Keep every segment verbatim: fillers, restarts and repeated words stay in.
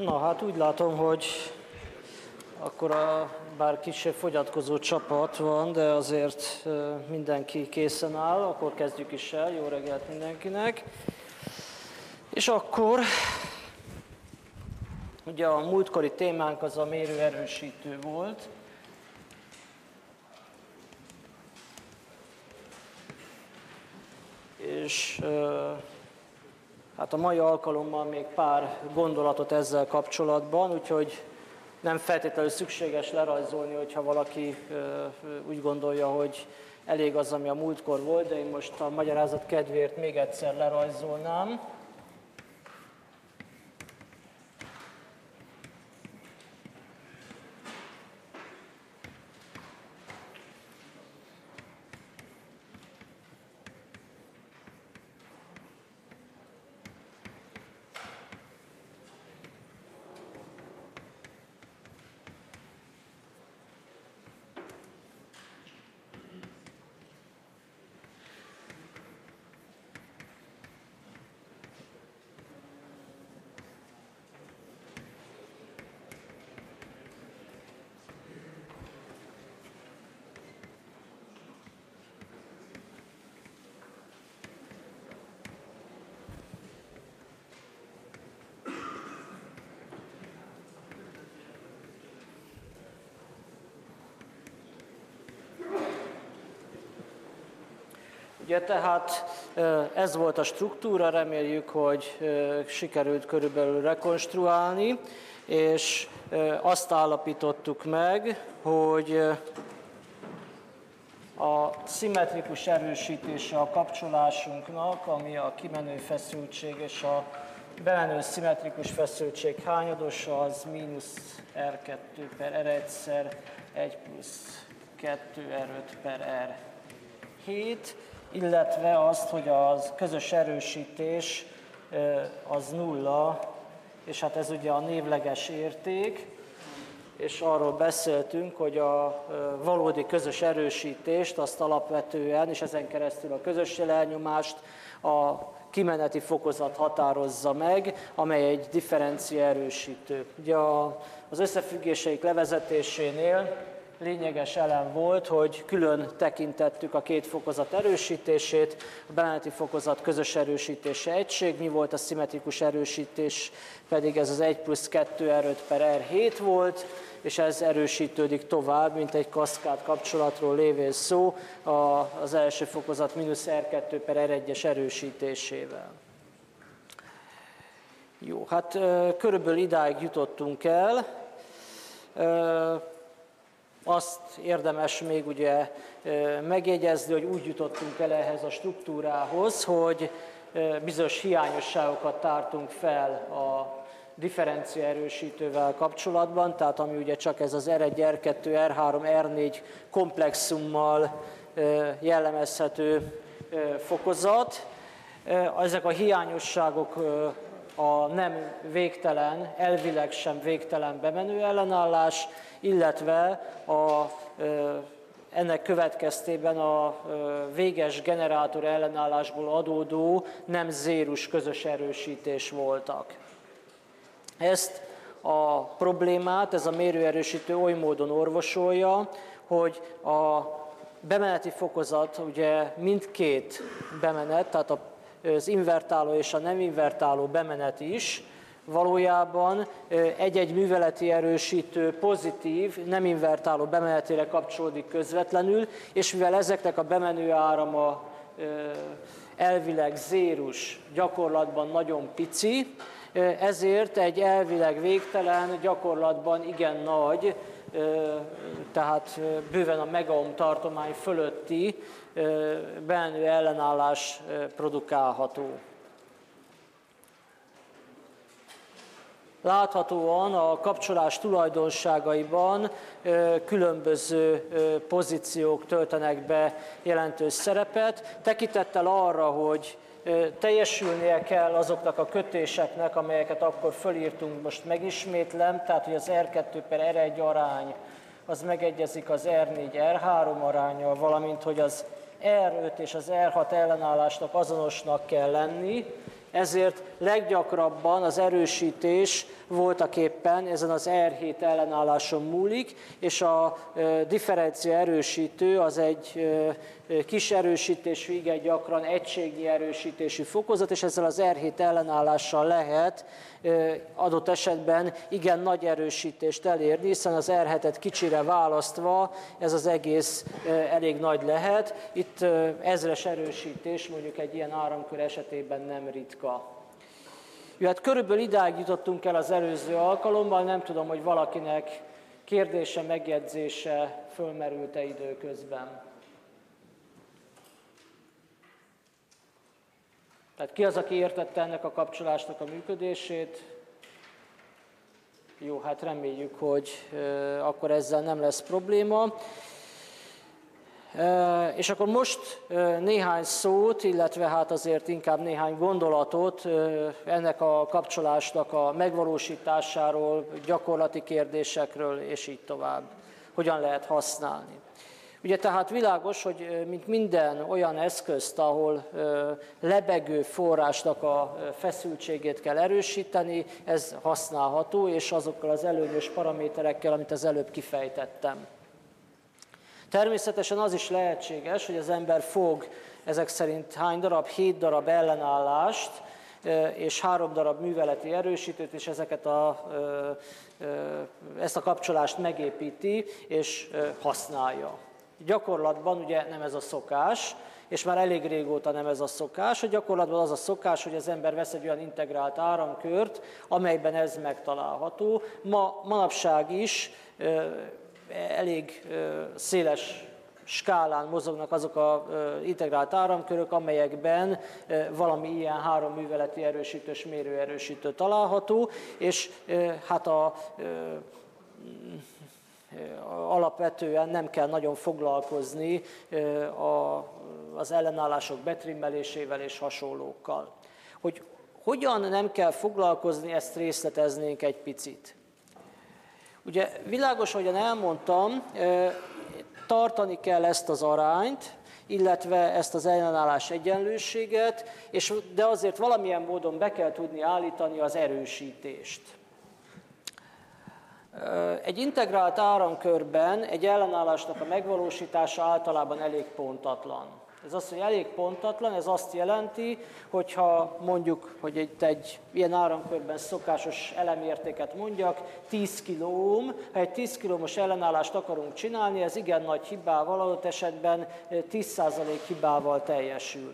Na hát úgy látom, hogy akkor a, bár kisebb fogyatkozó csapat van, de azért mindenki készen áll, akkor kezdjük is el. Jó reggelt mindenkinek. És akkor ugye a múltkori témánk az a mérőerősítő volt. És hát a mai alkalommal még pár gondolatot ezzel kapcsolatban, úgyhogy nem feltétlenül szükséges lerajzolni, hogyha valaki úgy gondolja, hogy elég az, ami a múltkor volt, de én most a magyarázat kedvéért még egyszer lerajzolnám. Ugye tehát ez volt a struktúra, reméljük, hogy sikerült körülbelül rekonstruálni, és azt állapítottuk meg, hogy a szimmetrikus erősítése a kapcsolásunknak, ami a kimenő feszültség és a bemenő szimmetrikus feszültség hányadosa, az mínusz er kettő per er egyszer egy plusz kettő er öt per er hét, illetve azt, hogy a közös erősítés az nulla, és hát ez ugye a névleges érték, és arról beszéltünk, hogy a valódi közös erősítést azt alapvetően, és ezen keresztül a közös jelenyomást a kimeneti fokozat határozza meg, amely egy differencia erősítő. Ugye az összefüggéseik levezetésénél lényeges elem volt, hogy külön tekintettük a két fokozat erősítését, a bemeneti fokozat közös erősítése egység, mi volt a szimmetrikus erősítés, pedig ez az egy plusz kettő er öt per er hét volt, és ez erősítődik tovább, mint egy kaszkád kapcsolatról lévén szó, az első fokozat mínusz er kettő per er egyes erősítésével. Jó, hát körülbelül idáig jutottunk el. Azt érdemes még ugye megjegyezni, hogy úgy jutottunk el ehhez a struktúrához, hogy bizonyos hiányosságokat tártunk fel a differencia erősítővel kapcsolatban, tehát ami ugye csak ez az er egy, er kettő, er három, er négy komplexummal jellemezhető fokozat. Ezek a hiányosságok a nem végtelen, elvileg sem végtelen bemenő ellenállás, illetve a, ennek következtében a véges generátor ellenállásból adódó nem zérus közös erősítés voltak. Ezt a problémát ez a mérőerősítő oly módon orvosolja, hogy a bemeneti fokozat ugye mindkét bemenet, tehát az invertáló és a nem invertáló bemenet is valójában egy-egy műveleti erősítő pozitív, nem invertáló bemenetére kapcsolódik közvetlenül, és mivel ezeknek a bemenő árama elvileg zérus, gyakorlatban nagyon pici, ezért egy elvileg végtelen, gyakorlatban igen nagy, tehát bőven a megaohm tartomány fölötti bemenő ellenállás produkálható. Láthatóan a kapcsolás tulajdonságaiban különböző pozíciók töltenek be jelentős szerepet, tekintettel arra, hogy teljesülnie kell azoknak a kötéseknek, amelyeket akkor fölírtunk, most megismétlem, tehát hogy az er kettő per er egy arány az megegyezik az er négy er három aránnyal, valamint hogy az er öt és az er hat ellenállásnak azonosnak kell lenni, ezért leggyakrabban az erősítés voltaképpen ezen az er hét ellenálláson múlik, és a differencia erősítő az egy kis erősítésű, igen gyakran egységnyi erősítésű fokozat, és ezzel az er hét ellenállással lehet adott esetben igen nagy erősítést elérni, hiszen az er hetet kicsire választva ez az egész elég nagy lehet. Itt ezres erősítés mondjuk egy ilyen áramkör esetében nem ritka. Jó, hát körülbelül idáig jutottunk el az előző alkalommal, nem tudom, hogy valakinek kérdése, megjegyzése fölmerült-e időközben. Tehát ki az, aki értette ennek a kapcsolásnak a működését? Jó, hát reméljük, hogy e, akkor ezzel nem lesz probléma. E, és akkor most e, néhány szót, illetve hát azért inkább néhány gondolatot e, ennek a kapcsolásnak a megvalósításáról, gyakorlati kérdésekről, és így tovább. Hogyan lehet használni. Ugye tehát világos, hogy mint minden olyan eszközt, ahol lebegő forrásnak a feszültségét kell erősíteni, ez használható, és azokkal az előnyös paraméterekkel, amit az előbb kifejtettem. Természetesen az is lehetséges, hogy az ember fog ezek szerint hány darab, hét darab ellenállást, és három darab műveleti erősítőt, és ezeket a, ezt a kapcsolást megépíti, és használja. Gyakorlatban ugye nem ez a szokás, és már elég régóta nem ez a szokás. A gyakorlatban az a szokás, hogy az ember vesz egy olyan integrált áramkört, amelyben ez megtalálható. Ma, manapság is ö, elég ö, széles skálán mozognak azok az integrált áramkörök, amelyekben ö, valami ilyen három műveleti erősítős mérőerősítő található, és ö, hát a ö, alapvetően nem kell nagyon foglalkozni az ellenállások betrimmelésével és hasonlókkal. Hogy hogyan nem kell foglalkozni, ezt részleteznénk egy picit. Ugye világos, ahogyan elmondtam, tartani kell ezt az arányt, illetve ezt az ellenállás egyenlőséget, és, de azért valamilyen módon be kell tudni állítani az erősítést. Egy integrált áramkörben egy ellenállásnak a megvalósítása általában elég pontatlan. Ez azt, hogy elég pontatlan, ez azt jelenti, hogyha mondjuk, hogy itt egy ilyen áramkörben szokásos elemértéket mondjak, tíz kiloohm, ha egy tíz kiloohmos ellenállást akarunk csinálni, ez igen nagy hibával, adott esetben tíz százalék hibával teljesül.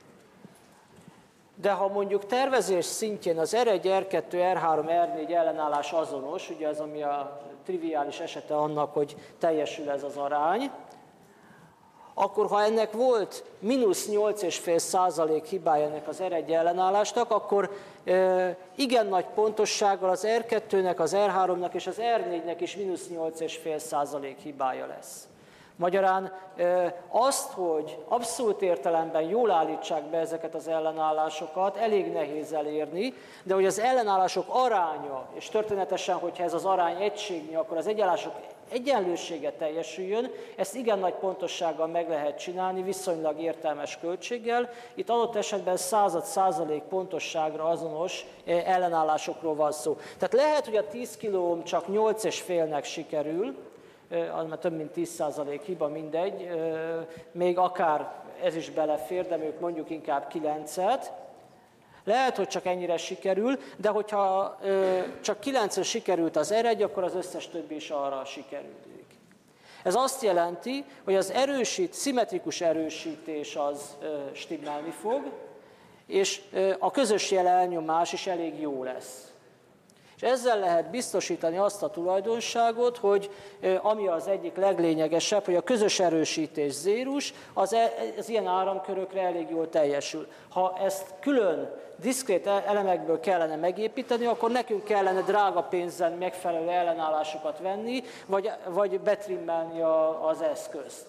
De ha mondjuk tervezés szintjén az er egy, er kettő, er három, er négy ellenállás azonos, ugye ez ami a triviális esete annak, hogy teljesül ez az arány, akkor ha ennek volt mínusz nyolc egész öt százalék hibája ennek az er egy ellenállásnak, akkor e, igen nagy pontossággal az er kettőnek, az er háromnak és az er négynek is mínusz nyolc egész öt százalék hibája lesz. Magyarán azt, hogy abszolút értelemben jól állítsák be ezeket az ellenállásokat, elég nehéz elérni, de hogy az ellenállások aránya, és történetesen, hogyha ez az arány egységnyi, akkor az ellenállások egyenlősége teljesüljön, ezt igen nagy pontossággal meg lehet csinálni, viszonylag értelmes költséggel. Itt adott esetben század százalék pontosságra azonos ellenállásokról van szó. Tehát lehet, hogy a tíz kiloohm csak nyolc egész ötnek sikerül, az már több mint tíz százalék hiba, mindegy, még akár ez is belefér, de ők mondjuk inkább kilencet. Lehet, hogy csak ennyire sikerül, de hogyha csak kilencre sikerült az er egy, akkor az összes többi is arra sikerült. Ez azt jelenti, hogy az erősít, szimmetrikus erősítés az stimmelni fog, és a közös jel elnyomás is elég jó lesz. És ezzel lehet biztosítani azt a tulajdonságot, hogy ami az egyik leglényegesebb, hogy a közös erősítés zérus, az, az ilyen áramkörökre elég jól teljesül. Ha ezt külön, diszkrét elemekből kellene megépíteni, akkor nekünk kellene drága pénzen megfelelő ellenállásokat venni, vagy, vagy betrimmelni a, az eszközt.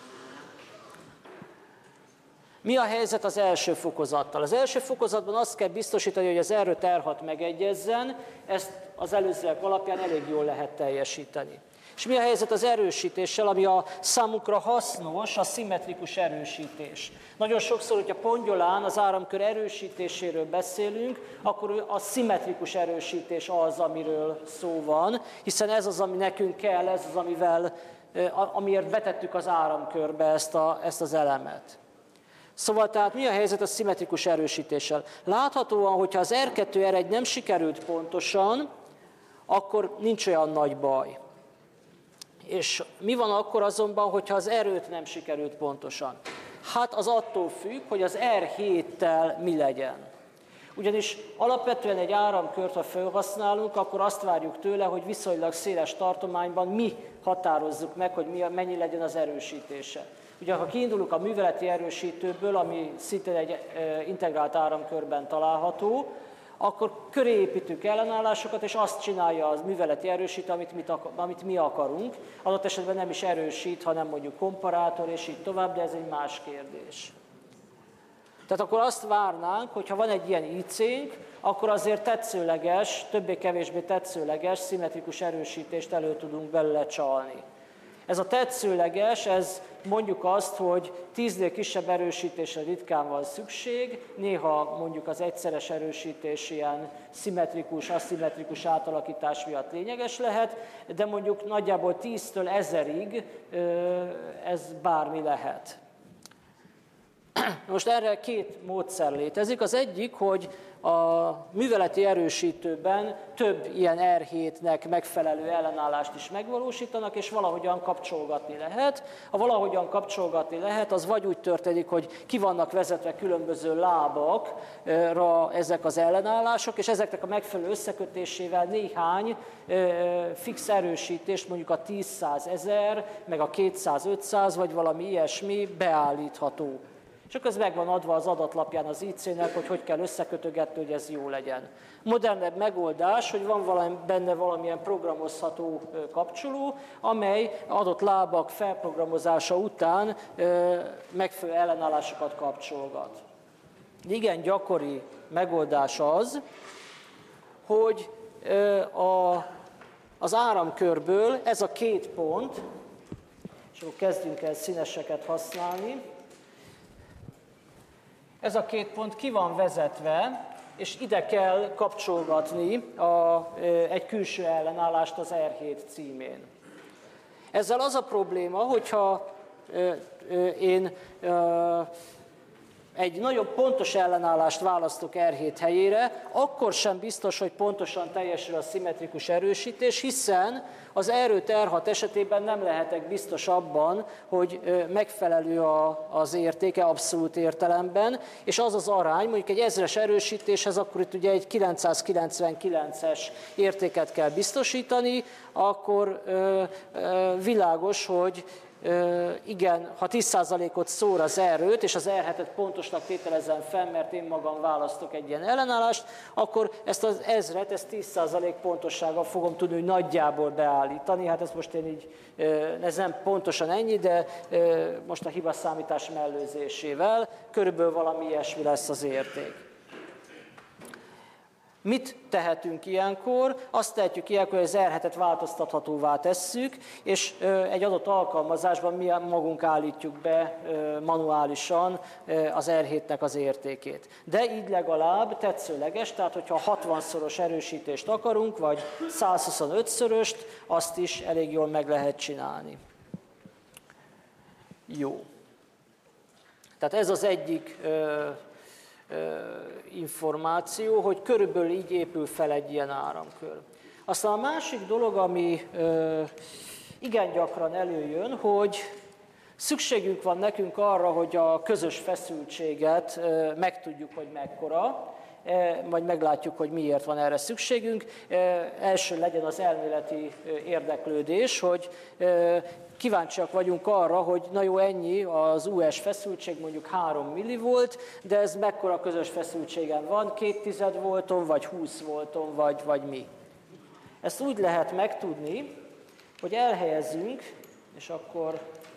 Mi a helyzet az első fokozattal? Az első fokozatban azt kell biztosítani, hogy az er öt er hat megegyezzen, ezt az előzőek alapján elég jól lehet teljesíteni. És mi a helyzet az erősítéssel, ami a számukra hasznos, a szimmetrikus erősítés? Nagyon sokszor, hogyha pongyolán az áramkör erősítéséről beszélünk, akkor a szimmetrikus erősítés az, amiről szó van, hiszen ez az, ami nekünk kell, ez az, amivel, amiért betettük az áramkörbe ezt, a, ezt az elemet. Szóval tehát mi a helyzet a szimmetrikus erősítéssel? Láthatóan, hogyha az er kettő er egy nem sikerült pontosan, akkor nincs olyan nagy baj. És mi van akkor azonban, hogyha az er öt nem sikerült pontosan? Hát az attól függ, hogy az er héttel mi legyen. Ugyanis alapvetően egy áramkört, ha felhasználunk, akkor azt várjuk tőle, hogy viszonylag széles tartományban mi határozzuk meg, hogy mi, mennyi legyen az erősítése. Ugye, ha kiindulunk a műveleti erősítőből, ami szintén egy integrált áramkörben található, akkor köré építünk ellenállásokat, és azt csinálja az műveleti erősítő, amit, mit akar, amit mi akarunk. Adott esetben nem is erősít, hanem mondjuk komparátor, és így tovább, de ez egy más kérdés. Tehát akkor azt várnánk, hogy ha van egy ilyen í cénk, akkor azért tetszőleges, többé-kevésbé tetszőleges, szimmetrikus erősítést elő tudunk belőle csalni. Ez a tetszőleges, ez mondjuk azt, hogy tíznél kisebb erősítésre ritkán van szükség, néha mondjuk az egyszeres erősítés ilyen szimmetrikus, aszimmetrikus átalakítás miatt lényeges lehet, de mondjuk nagyjából tíztől ezerig ez bármi lehet. Most erre két módszer létezik. Az egyik, hogy a műveleti erősítőben több ilyen er hétnek megfelelő ellenállást is megvalósítanak, és valahogyan kapcsolgatni lehet. A valahogyan kapcsolgatni lehet, az vagy úgy történik, hogy ki vannak vezetve különböző lábakra ezek az ellenállások, és ezeknek a megfelelő összekötésével néhány fix erősítést, mondjuk a tíz, száz, ezer, meg a kétszáz, ötszáz, vagy valami ilyesmi beállítható. Csak ez meg van adva az adatlapján az í cének, hogy hogy kell összekötögetni, hogy ez jó legyen. Modernebb megoldás, hogy van valami, benne valamilyen programozható kapcsoló, amely adott lábak felprogramozása után megfelelő ellenállásokat kapcsolgat. Igen gyakori megoldás az, hogy a, az áramkörből ez a két pont, és akkor kezdjünk el színeseket használni, ez a két pont ki van vezetve, és ide kell kapcsolgatni a, egy külső ellenállást az er hét címén. Ezzel az a probléma, hogyha én egy nagyon pontos ellenállást választok er hét helyére, akkor sem biztos, hogy pontosan teljesül a szimmetrikus erősítés, hiszen az er öt er hat esetében nem lehetek biztos abban, hogy megfelelő az értéke abszolút értelemben, és az az arány, mondjuk egy ezres erősítéshez, akkor itt ugye egy kilencszázkilencvenkilences értéket kell biztosítani, akkor világos, hogy igen, ha tíz százalékot szór az er öt, és az er hetet pontosnak tételezem fel, mert én magam választok egy ilyen ellenállást, akkor ezt az ezret, ezt tíz százalék pontossággal fogom tudni, hogy nagyjából beállítani. Hát ez most én így, ez nem pontosan ennyi, de most a hibaszámítás mellőzésével körülbelül valami ilyesmi lesz az érték. Mit tehetünk ilyenkor? Azt tehetjük ilyenkor, hogy az er hetet változtathatóvá tesszük, és egy adott alkalmazásban mi magunk állítjuk be manuálisan az er hétnek az értékét. De így legalább tetszőleges, tehát hogyha hatvanszoros erősítést akarunk, vagy százhuszonötszöröst, azt is elég jól meg lehet csinálni. Jó. Tehát ez az egyik információ, hogy körülbelül így épül fel egy ilyen áramkör. Aztán a másik dolog, ami igen gyakran előjön, hogy szükségünk van nekünk arra, hogy a közös feszültséget megtudjuk, hogy mekkora, majd meglátjuk, hogy miért van erre szükségünk. Első legyen az elméleti érdeklődés, hogy kíváncsiak vagyunk arra, hogy na jó, ennyi az u es feszültség, mondjuk három millivolt, de ez mekkora közös feszültségen van, két tized volton, vagy húsz volton, vagy, vagy mi. Ezt úgy lehet megtudni, hogy elhelyezünk, és akkor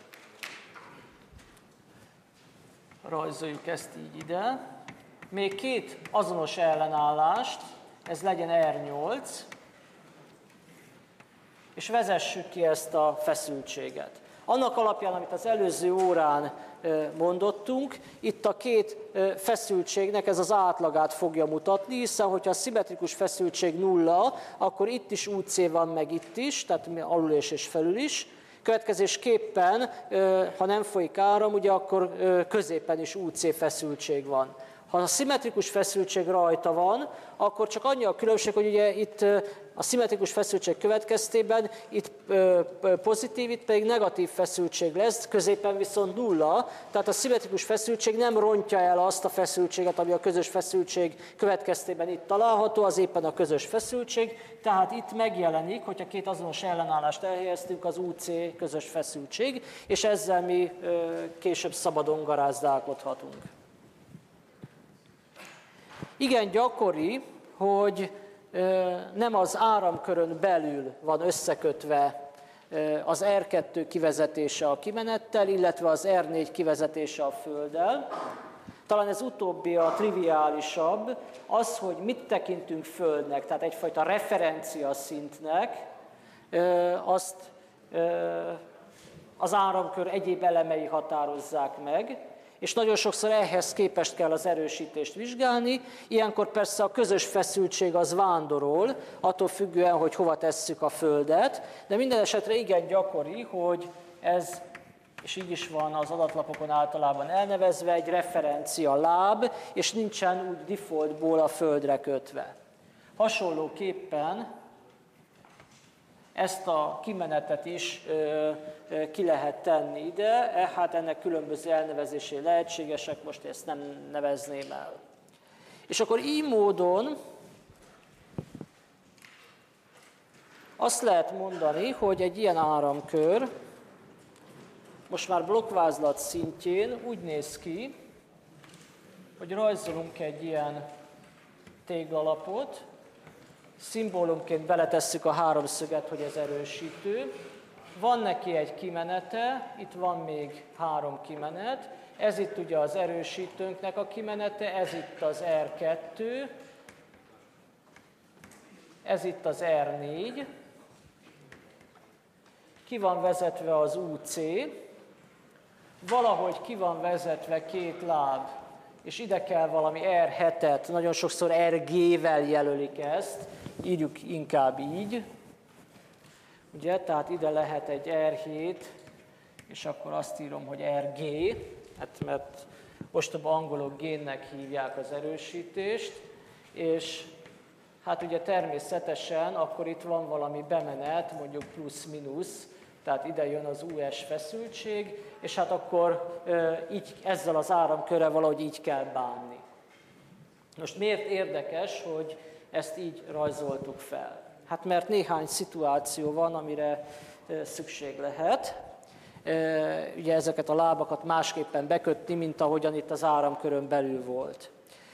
rajzoljuk ezt így ide, még két azonos ellenállást, ez legyen er nyolc, és vezessük ki ezt a feszültséget. Annak alapján, amit az előző órán mondottunk, itt a két feszültségnek ez az átlagát fogja mutatni, hiszen hogyha a szimmetrikus feszültség nulla, akkor itt is u cé van, meg itt is, tehát alul és, és felül is. Következésképpen, ha nem folyik áram, ugye akkor középen is u cé feszültség van. Ha a szimmetrikus feszültség rajta van, akkor csak annyi a különbség, hogy ugye itt a szimmetrikus feszültség következtében itt pozitív, itt pedig negatív feszültség lesz, középen viszont nulla, tehát a szimmetrikus feszültség nem rontja el azt a feszültséget, ami a közös feszültség következtében itt található, az éppen a közös feszültség, tehát itt megjelenik, hogyha két azonos ellenállást elhelyeztünk, az u cé közös feszültség, és ezzel mi később szabadon garázdálkodhatunk. Igen gyakori, hogy nem az áramkörön belül van összekötve az er kettő kivezetése a kimenettel, illetve az er négy kivezetése a Földdel. Talán ez utóbbi a triviálisabb, az, hogy mit tekintünk Földnek, tehát egyfajta referencia szintnek, azt az áramkör egyéb elemei határozzák meg, és nagyon sokszor ehhez képest kell az erősítést vizsgálni. Ilyenkor persze a közös feszültség az vándorol, attól függően, hogy hova tesszük a Földet, de minden esetre igen gyakori, hogy ez, és így is van az adatlapokon általában elnevezve, egy referencia láb, és nincsen úgy defaultból a Földre kötve. Hasonlóképpen ezt a kimenetet is ö, ö, ki lehet tenni ide, hát ennek különböző elnevezésé lehetségesek, most ezt nem nevezném el. És akkor így módon azt lehet mondani, hogy egy ilyen áramkör most már blokkvázlat szintjén úgy néz ki, hogy rajzolunk egy ilyen téglalapot, szimbólumként beletesszük a háromszöget, hogy ez erősítő. Van neki egy kimenete, itt van még három kimenet. Ez itt ugye az erősítőnknek a kimenete, ez itt az er kettő, ez itt az er négy. Ki van vezetve az u cé, valahogy ki van vezetve két láb, és ide kell valami er hetet, nagyon sokszor er gé-vel jelölik ezt, írjuk inkább így, ugye, tehát ide lehet egy er hét, és akkor azt írom, hogy er gé, hát mert ostoba angolok génnek hívják az erősítést, és hát ugye természetesen akkor itt van valami bemenet, mondjuk plusz-minusz, tehát ide jön az u es feszültség, és hát akkor e, így, ezzel az áramkörrel valahogy így kell bánni. Most miért érdekes, hogy ezt így rajzoltuk fel? Hát mert néhány szituáció van, amire e, szükség lehet. E, ugye ezeket a lábakat másképpen bekötni, mint ahogyan itt az áramkörön belül volt.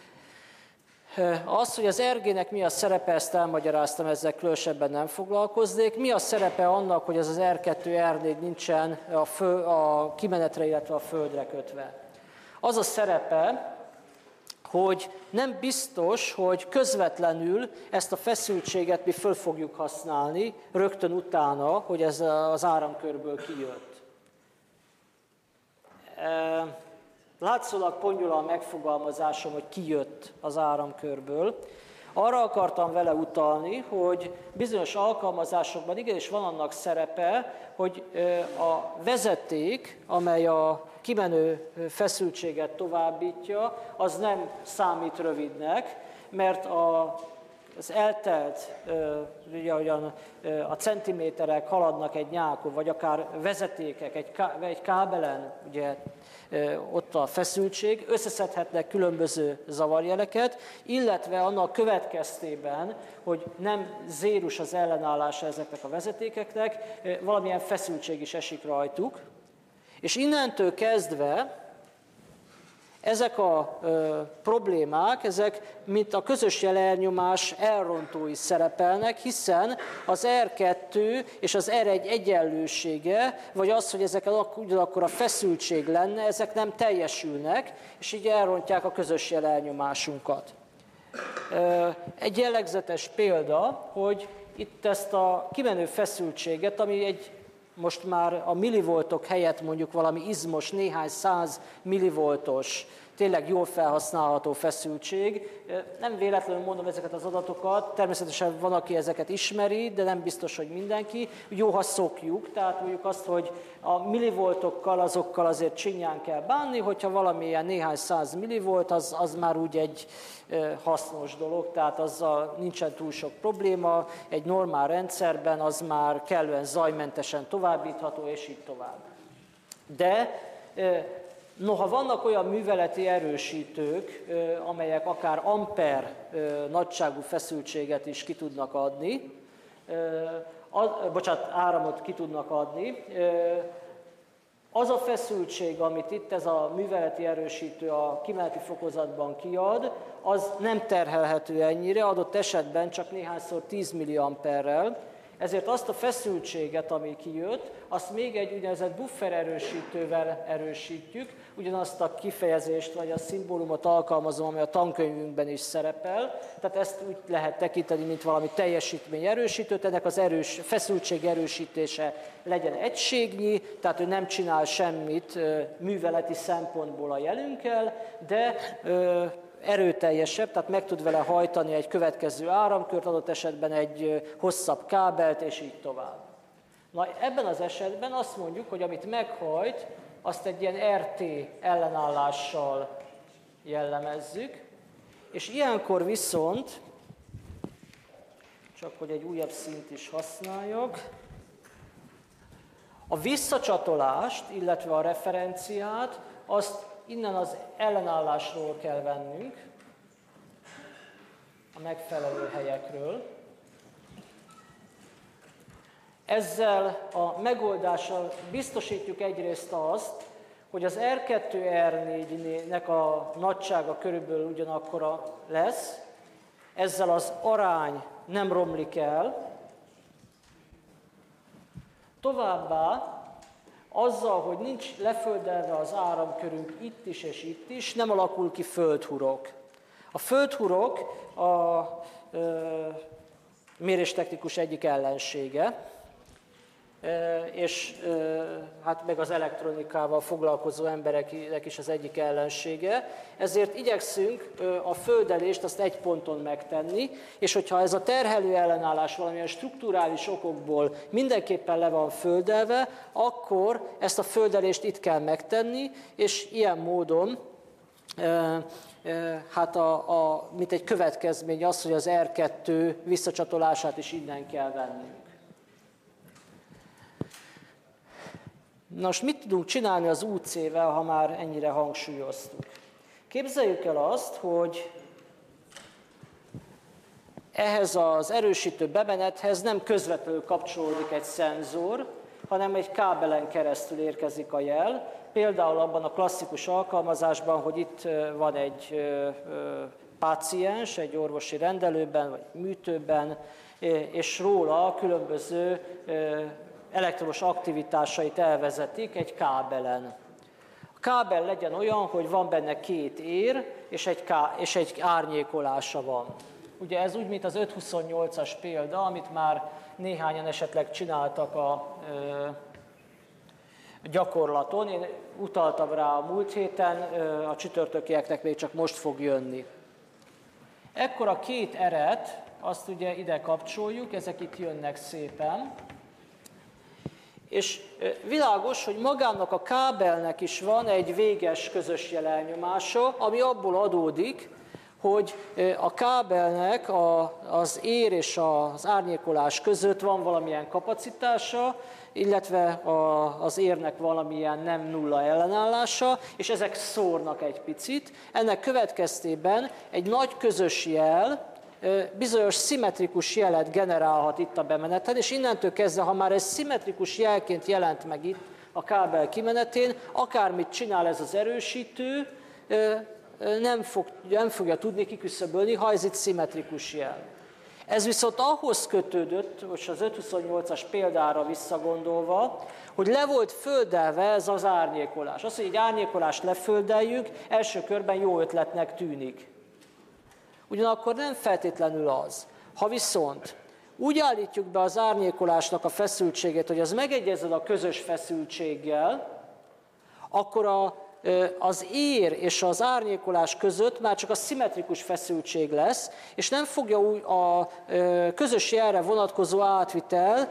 Az, hogy az er gé-nek mi a szerepe, ezt elmagyaráztam, ezzel különösebben nem foglalkoznék. Mi a szerepe annak, hogy ez az er kettő er négy nincsen a, fő, a kimenetre, illetve a Földre kötve? Az a szerepe, hogy nem biztos, hogy közvetlenül ezt a feszültséget mi föl fogjuk használni rögtön utána, hogy ez az áramkörből kijött. Látszólag ponyula a megfogalmazásom, hogy kijött az áramkörből. Arra akartam vele utalni, hogy bizonyos alkalmazásokban igenis van annak szerepe, hogy a vezeték, amely a kimenő feszültséget továbbítja, az nem számít rövidnek, mert a az eltelt, ugye, ugyan a centiméterek haladnak egy nyákon, vagy akár vezetékek, egy, ká, egy kábelen, ugye ott a feszültség, összeszedhetnek különböző zavarjeleket, illetve annak következtében, hogy nem zérus az ellenállása ezeknek a vezetékeknek, valamilyen feszültség is esik rajtuk, és innentől kezdve ezek a ö, problémák, ezek mint a közös jelelnyomás elrontói szerepelnek, hiszen az er kettő és az er egy egyenlősége, vagy az, hogy ezek ugyanakkor a feszültség lenne, ezek nem teljesülnek, és így elrontják a közös jelelnyomásunkat. Egy jellegzetes példa, hogy itt ezt a kimenő feszültséget, ami egy most már a millivoltok helyett mondjuk valami izmos, néhány száz millivoltos, tényleg jól felhasználható feszültség. Nem véletlenül mondom ezeket az adatokat, természetesen van, aki ezeket ismeri, de nem biztos, hogy mindenki. Jó, ha szokjuk, tehát mondjuk azt, hogy a millivoltokkal, azokkal azért csinyán kell bánni, hogyha valamilyen néhány száz millivolt, az, az már úgy egy hasznos dolog, tehát azzal nincsen túl sok probléma, egy normál rendszerben az már kellően zajmentesen továbbítható, és így tovább. De noha vannak olyan műveleti erősítők, amelyek akár amper nagyságú feszültséget is ki tudnak adni, az, bocsánat, áramot ki tudnak adni, az a feszültség, amit itt ez a műveleti erősítő a kimeneti fokozatban kiad, az nem terhelhető ennyire, adott esetben csak néhányszor tíz milliamperrel, ezért azt a feszültséget, ami kijött, azt még egy úgynevezett buffer erősítővel erősítjük, ugyanazt a kifejezést vagy a szimbólumot alkalmazom, ami a tankönyvünkben is szerepel, tehát ezt úgy lehet tekinteni, mint valami teljesítmény erősítőt, ennek az erős, feszültség erősítése legyen egységnyi, tehát ő nem csinál semmit műveleti szempontból a jelünkkel, de erőteljesebb, tehát meg tud vele hajtani egy következő áramkört, adott esetben egy hosszabb kábelt, és így tovább. Na, ebben az esetben azt mondjuk, hogy amit meghajt, azt egy ilyen er té ellenállással jellemezzük, és ilyenkor viszont, csak hogy egy újabb szint is használjak, a visszacsatolást, illetve a referenciát, azt innen az ellenállásról kell vennünk, a megfelelő helyekről. Ezzel a megoldással biztosítjuk egyrészt azt, hogy az er kettő er négynek a nagysága körülbelül ugyanakkora lesz, ezzel az arány nem romlik el. Továbbá azzal, hogy nincs leföldelve az áramkörünk itt is és itt is, nem alakul ki földhurok. A földhurok a ö, méréstechnikus egyik ellensége, és hát meg az elektronikával foglalkozó embereknek is az egyik ellensége. Ezért igyekszünk a földelést azt egy ponton megtenni, és hogyha ez a terhelő ellenállás valamilyen strukturális okokból mindenképpen le van földelve, akkor ezt a földelést itt kell megtenni, és ilyen módon hát a, a, mint egy következmény az, hogy az er kettő visszacsatolását is innen kell vennünk. Nos, mit tudunk csinálni az u cé-vel, ha már ennyire hangsúlyoztuk? Képzeljük el azt, hogy ehhez az erősítő bemenethez nem közvetlenül kapcsolódik egy szenzor, hanem egy kábelen keresztül érkezik a jel. Például abban a klasszikus alkalmazásban, hogy itt van egy páciens, egy orvosi rendelőben, vagy műtőben, és róla különböző elektromos aktivitásait elvezetik egy kábelen. A kábel legyen olyan, hogy van benne két ér, és egy, ká- és egy árnyékolása van. Ugye ez úgy, mint az ötszázhuszonnyolcas példa, amit már néhányan esetleg csináltak a ö, gyakorlaton. Én utaltam rá a múlt héten, ö, a csütörtökieknek még csak most fog jönni. Ekkor a két eret, azt ugye ide kapcsoljuk, ezek itt jönnek szépen. És világos, hogy magának a kábelnek is van egy véges közös jelelnyomása, ami abból adódik, hogy a kábelnek a, az ér és az árnyékolás között van valamilyen kapacitása, illetve a, az érnek valamilyen nem nulla ellenállása, és ezek szórnak egy picit. Ennek következtében egy nagy közös jel bizonyos szimmetrikus jelet generálhat itt a bemeneten, és innentől kezdve, ha már ez szimmetrikus jelként jelent meg itt a kábel kimenetén, akármit csinál ez az erősítő, nem, fog, nem fogja tudni kiküszöbölni, ha ez itt szimmetrikus jel. Ez viszont ahhoz kötődött, most az ötszázhuszonnyolcas példára visszagondolva, hogy le volt földelve ez az árnyékolás. Az, hogy egy árnyékolást leföldeljük, első körben jó ötletnek tűnik. Ugyanakkor nem feltétlenül az. Ha viszont úgy állítjuk be az árnyékolásnak a feszültségét, hogy az megegyezzen a közös feszültséggel, akkor a, az ér és az árnyékolás között már csak a szimmetrikus feszültség lesz, és nem fogja a közös jelre vonatkozó átvitel,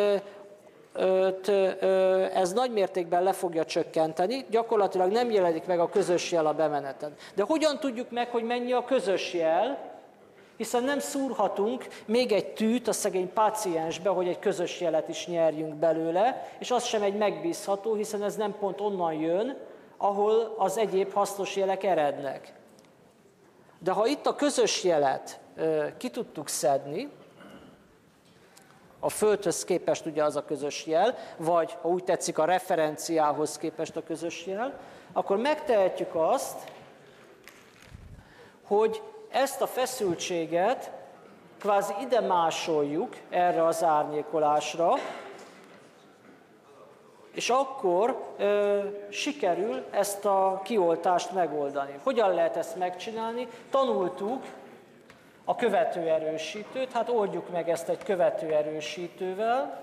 ez nagy mértékben le fogja csökkenteni, gyakorlatilag nem jelenik meg a közös jel a bemeneten. De hogyan tudjuk meg, hogy mennyi a közös jel? Hiszen nem szúrhatunk még egy tűt a szegény páciensbe, hogy egy közös jelet is nyerjünk belőle, és az sem egy megbízható, hiszen ez nem pont onnan jön, ahol az egyéb hasznos jelek erednek. De ha itt a közös jelet ki tudtuk szedni, a Földhöz képest ugye az a közös jel, vagy ha úgy tetszik a referenciához képest a közös jel, akkor megtehetjük azt, hogy ezt a feszültséget kvázi ide másoljuk erre az árnyékolásra, és akkor ö, sikerül ezt a kioltást megoldani. Hogyan lehet ezt megcsinálni? Tanultuk a követőerősítőt, hát oldjuk meg ezt egy követőerősítővel,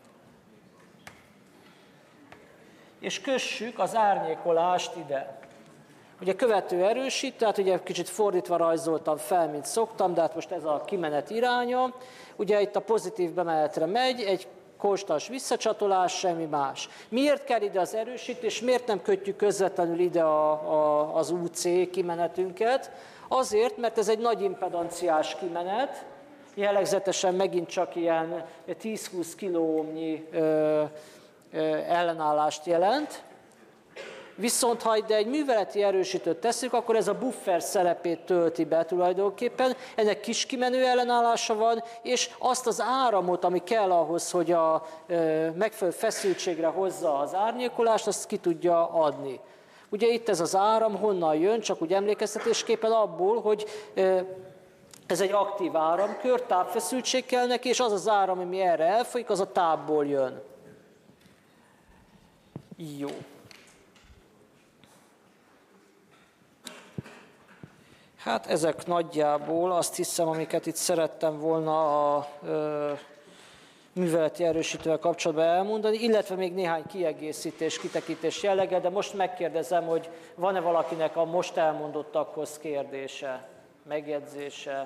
és kössük az árnyékolást ide. Ugye követőerősítő, tehát ugye kicsit fordítva rajzoltam fel, mint szoktam, de hát most ez a kimenet iránya. Ugye itt a pozitív bemenetre megy, egy konstans visszacsatolás, semmi más. Miért kell ide az erősítés, miért nem kötjük közvetlenül ide a, a, az u cé kimenetünket? Azért, mert ez egy nagy impedanciás kimenet, jellegzetesen megint csak ilyen tíz-húsz kilóomnyi ö, ö, ellenállást jelent. Viszont ha ide egy műveleti erősítőt teszünk, akkor ez a buffer szerepét tölti be tulajdonképpen, ennek kis kimenő ellenállása van, és azt az áramot, ami kell ahhoz, hogy a ö, megfelelő feszültségre hozza az árnyékolást, azt ki tudja adni. Ugye itt ez az áram honnan jön, csak úgy emlékeztetésképpen abból, hogy ö, ez egy aktív áramkör, tápfeszültség kell neki, és az az áram, ami erre elfolyik, az a tápból jön. Jó. Hát ezek nagyjából azt hiszem, amiket itt szerettem volna a ö, műveleti erősítővel kapcsolatban elmondani, illetve még néhány kiegészítés, kitekintés jellege, de most megkérdezem, hogy van-e valakinek a most elmondottakhoz kérdése, megjegyzése?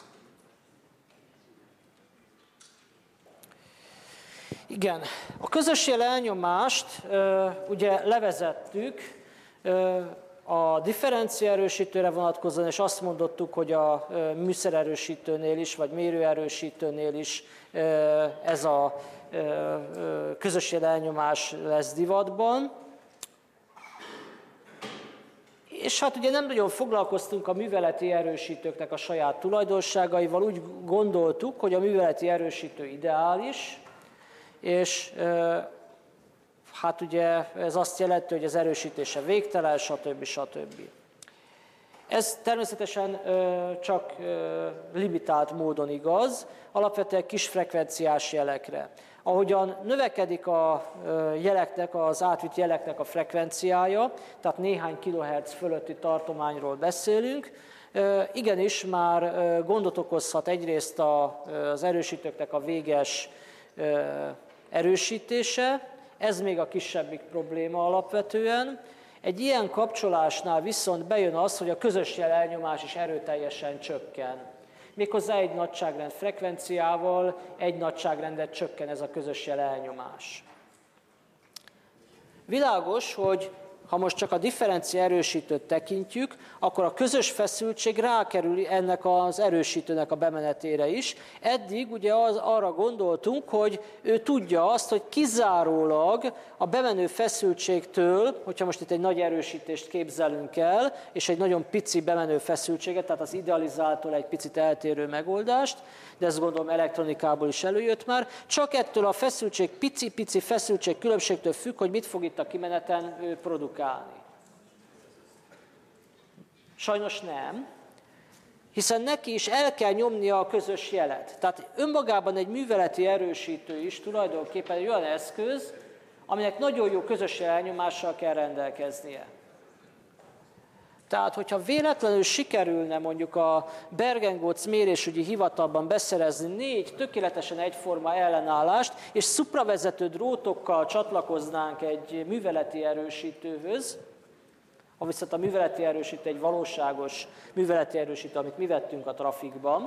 Igen, a közös jel elnyomást ö, ugye levezettük, ö, a differenciaerősítőre vonatkozóan, és azt mondottuk, hogy a műszererősítőnél is, vagy mérőerősítőnél is ez a közös jel elnyomás lesz divatban. És hát ugye nem nagyon foglalkoztunk a műveleti erősítőknek a saját tulajdonságaival, úgy gondoltuk, hogy a műveleti erősítő ideális, és hát ugye ez azt jelenti, hogy az erősítése végtelen, stb. stb. Ez természetesen csak limitált módon igaz, alapvetően kis frekvenciás jelekre. Ahogyan növekedik a jeleknek, az átvitt jeleknek a frekvenciája, tehát néhány kilohertz fölötti tartományról beszélünk, igenis már gondot okozhat egyrészt az erősítőknek a véges erősítése, ez még a kisebbik probléma alapvetően. Egy ilyen kapcsolásnál viszont bejön az, hogy a közös jel elnyomás is erőteljesen csökken. Méghozzá egy nagyságrend frekvenciával, egy nagyságrendet csökken ez a közös jel elnyomás. Világos, hogy ha most csak a differencia erősítőt tekintjük, akkor a közös feszültség rákerül ennek az erősítőnek a bemenetére is. Eddig ugye az, arra gondoltunk, hogy ő tudja azt, hogy kizárólag a bemenő feszültségtől, hogyha most itt egy nagy erősítést képzelünk el, és egy nagyon pici bemenő feszültséget, tehát az idealizáltól egy picit eltérő megoldást, de ezt gondolom elektronikából is előjött már, csak ettől a feszültség, pici-pici feszültség különbségtől függ, hogy mit fog itt a kimeneten produkálni. Sajnos nem, hiszen neki is el kell nyomnia a közös jelet. Tehát önmagában egy műveleti erősítő is tulajdonképpen egy olyan eszköz, aminek nagyon jó közös jel elnyomással kell rendelkeznie. Tehát, hogyha véletlenül sikerülne mondjuk a Bergen-Gotz mérésügyi hivatalban beszerezni négy tökéletesen egyforma ellenállást, és szupravezető drótokkal csatlakoznánk egy műveleti erősítőhöz, ha viszont a műveleti erősítő egy valóságos műveleti erősítő, amit mi vettünk a trafikban,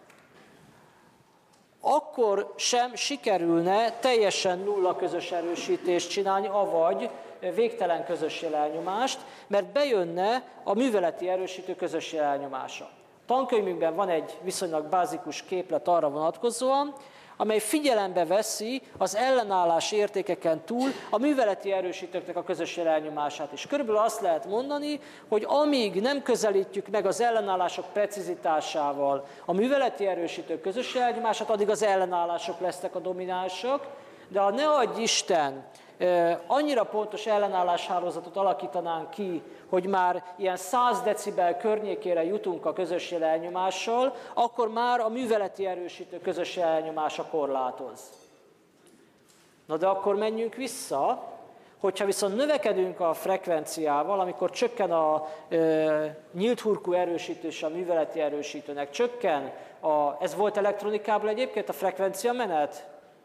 akkor sem sikerülne teljesen nulla közös erősítést csinálni, avagy végtelen közös jelelnyomást, mert bejönne a műveleti erősítő közös jelelnyomása. A tankönyvünkben van egy viszonylag bázikus képlet arra vonatkozóan, amely figyelembe veszi az ellenállás értékeken túl a műveleti erősítőknek a közös jelelnyomását is. Körülbelül azt lehet mondani, hogy amíg nem közelítjük meg az ellenállások precizitásával a műveleti erősítők közös jelelnyomását, addig az ellenállások lesznek a dominánsak, de ha ne adj Isten, annyira pontos ellenálláshálózatot alakítanánk ki, hogy már ilyen száz decibel környékére jutunk a közös jelelnyomással, akkor már a műveleti erősítő közös jelelnyomása korlátoz. Na de akkor menjünk vissza, hogyha viszont növekedünk a frekvenciával, amikor csökken a e, nyílt hurkú erősítés a műveleti erősítőnek, csökken, a, ez volt elektronikában egyébként a frekvencia menet?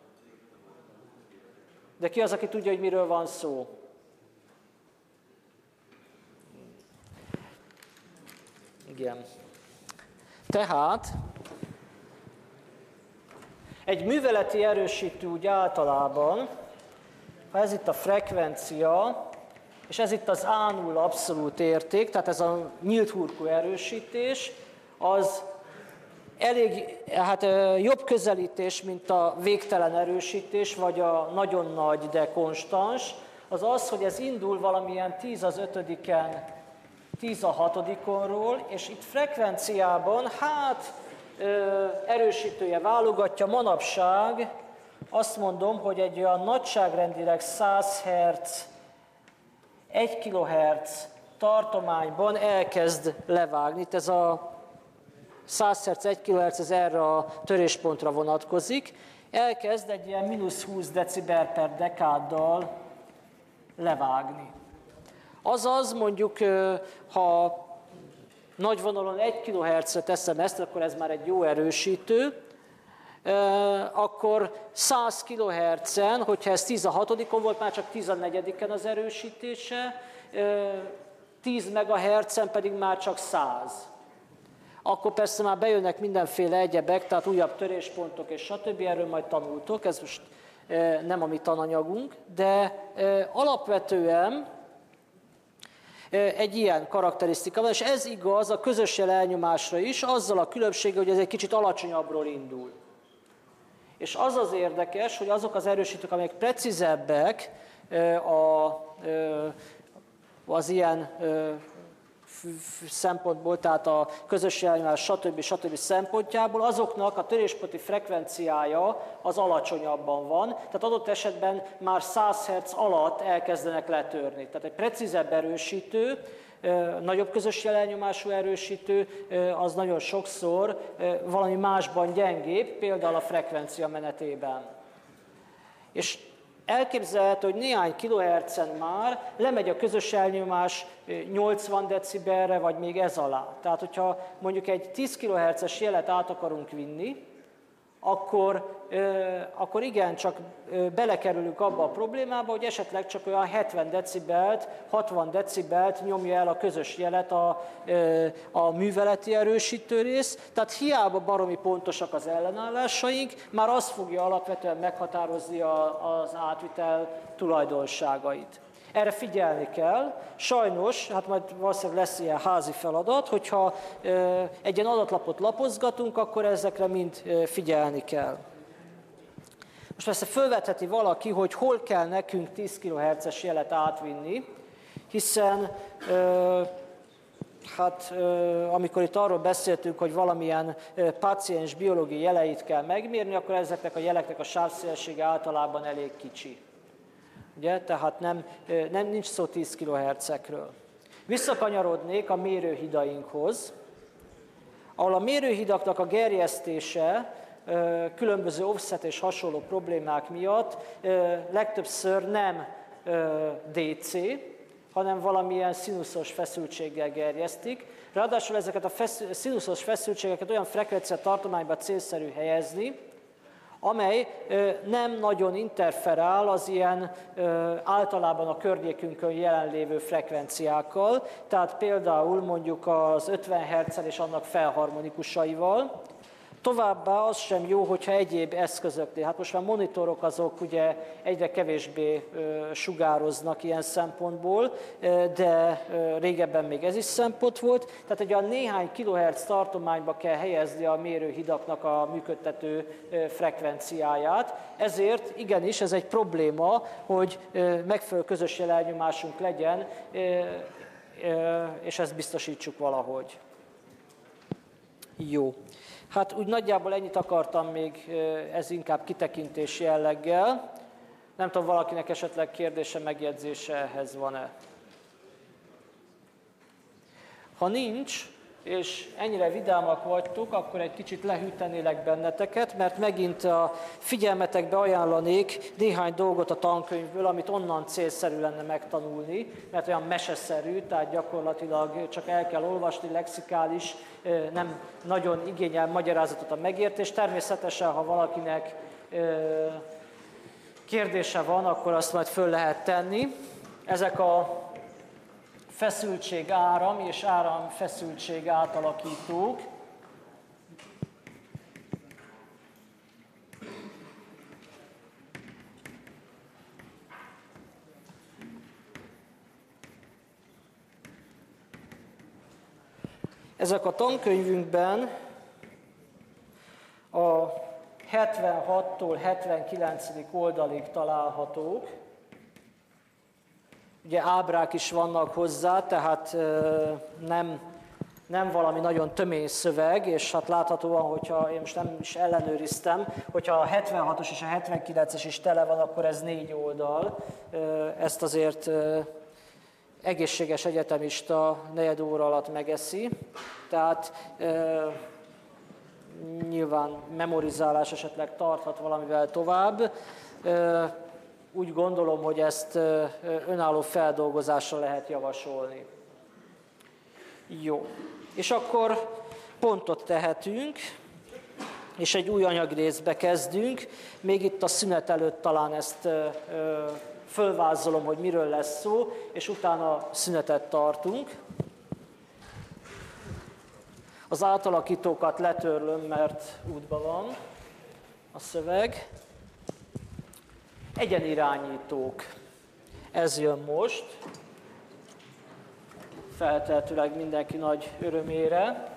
De ki az, aki tudja, hogy miről van szó? Igen. Tehát egy műveleti erősítő úgy általában, ha ez itt a frekvencia, és ez itt az á nulla abszolút érték, tehát ez a nyílt hurkú erősítés, az elég hát, jobb közelítés, mint a végtelen erősítés, vagy a nagyon nagy, de konstans, az az, hogy ez indul valamilyen tíz az ötödiken, tíz a hatodikonról, és itt frekvenciában, hát erősítője válogatja, manapság azt mondom, hogy egy olyan nagyságrendileg száz hertz, egy kilohertz tartományban elkezd levágni. Itt ez a száz hertz, egy kilohertz, ez erre a töréspontra vonatkozik. Elkezd egy ilyen mínusz húsz decibel per dekáddal levágni. Azaz mondjuk, ha nagy vonalon egy kilohertzre teszem ezt, akkor ez már egy jó erősítő, akkor száz kilohertzen, hogyha ez tíz a hatodikon volt, már csak tíz a negyediken az erősítése, tíz megahertzen pedig már csak száz. Akkor persze már bejönnek mindenféle egyebek, tehát újabb töréspontok és stb. Erről majd tanultok, ez most nem a mi tananyagunk, de alapvetően egy ilyen karakterisztika van, és ez igaz a közös elnyomásra is, azzal a különbséggel, hogy ez egy kicsit alacsonyabbról indul. És az az érdekes, hogy azok az erősítők, amelyek precízebbek a, az ilyen szempontból, tehát a közös elnyomás, stb. stb. Szempontjából, azoknak a törésponti frekvenciája az alacsonyabban van, tehát adott esetben már száz hertz alatt elkezdenek letörni. Tehát egy precízebb erősítő, nagyobb közös elnyomású erősítő, az nagyon sokszor valami másban gyengébb, például a frekvencia menetében. És elképzelhető, hogy néhány kilohertzen már lemegy a közös elnyomás nyolcvan decibelre, vagy még ez alá. Tehát, hogyha mondjuk egy tíz kilohertzes jelet át akarunk vinni, akkor, akkor igen, csak belekerülünk abba a problémába, hogy esetleg csak olyan hetven decibelt, hatvan decibelt nyomja el a közös jelet a, a műveleti erősítő rész. Tehát hiába baromi pontosak az ellenállásaink, már az fogja alapvetően meghatározni a, az átvitel tulajdonságait. Erre figyelni kell. Sajnos, hát majd valószínűleg lesz ilyen házi feladat, hogyha egy ilyen adatlapot lapozgatunk, akkor ezekre mind figyelni kell. Most persze fölvetheti valaki, hogy hol kell nekünk tíz kilohertzes jelet átvinni, hiszen hát amikor itt arról beszéltünk, hogy valamilyen páciens biológiai jeleit kell megmérni, akkor ezeknek a jeleknek a sávszélessége általában elég kicsi. Ugye? Tehát nem, nem, nincs szó tíz kilohertzekről. Visszakanyarodnék a mérőhidainkhoz, ahol a mérőhidaknak a gerjesztése különböző offset és hasonló problémák miatt legtöbbször nem dé cé, hanem valamilyen színuszos feszültséggel gerjesztik. Ráadásul ezeket a fesz, színuszos feszültségeket olyan frekvenciatartományba célszerű helyezni, amely ö, nem nagyon interferál az ilyen ö, általában a környékünkön jelenlévő frekvenciákkal, tehát például mondjuk az ötven hertz és annak felharmonikusaival. Továbbá az sem jó, hogyha egyéb eszközöknél, hát most már monitorok azok ugye egyre kevésbé ö, sugároznak ilyen szempontból, ö, de ö, régebben még ez is szempont volt. Tehát ugye a néhány kilohertz tartományba kell helyezni a mérőhidaknak a működtető ö, frekvenciáját. Ezért igenis ez egy probléma, hogy ö, megfelelő közös jelelnyomásunk legyen, ö, ö, és ezt biztosítsuk valahogy. Jó. Hát úgy nagyjából ennyit akartam még, ez inkább kitekintés jelleggel. Nem tudom, valakinek esetleg kérdése, megjegyzése ehhez van-e? Ha nincs, és ennyire vidámak vagytok, akkor egy kicsit lehűtenélek benneteket, mert megint a figyelmetekbe ajánlanék néhány dolgot a tankönyvből, amit onnan célszerű lenne megtanulni, mert olyan meseszerű, tehát gyakorlatilag csak el kell olvasni, lexikális, nem nagyon igényel magyarázatot a megértés. Természetesen, ha valakinek kérdése van, akkor azt majd föl lehet tenni. Ezek a feszültség áram és áram feszültség átalakítók. Ezek a tankönyvünkben a hetvenhattól hetvenkilencedik oldalig találhatók. Ugye ábrák is vannak hozzá, tehát nem, nem valami nagyon tömény szöveg, és hát láthatóan, hogyha én most nem is ellenőriztem, hogyha a hetvenhatos és a hetvenkilences is tele van, akkor ez négy oldal. Ezt azért egészséges egyetemista negyed óra alatt megeszi. Tehát nyilván memorizálás esetleg tarthat valamivel tovább. Úgy gondolom, hogy ezt önálló feldolgozásra lehet javasolni. Jó. És akkor pontot tehetünk, és egy új anyagrészbe kezdünk. Még itt a szünet előtt talán ezt fölvázolom, hogy miről lesz szó, és utána szünetet tartunk. Az átalakítókat letörlöm, mert útban van a szöveg. Egyenirányítók. Ez jön most. Feltehetőleg mindenki nagy örömére.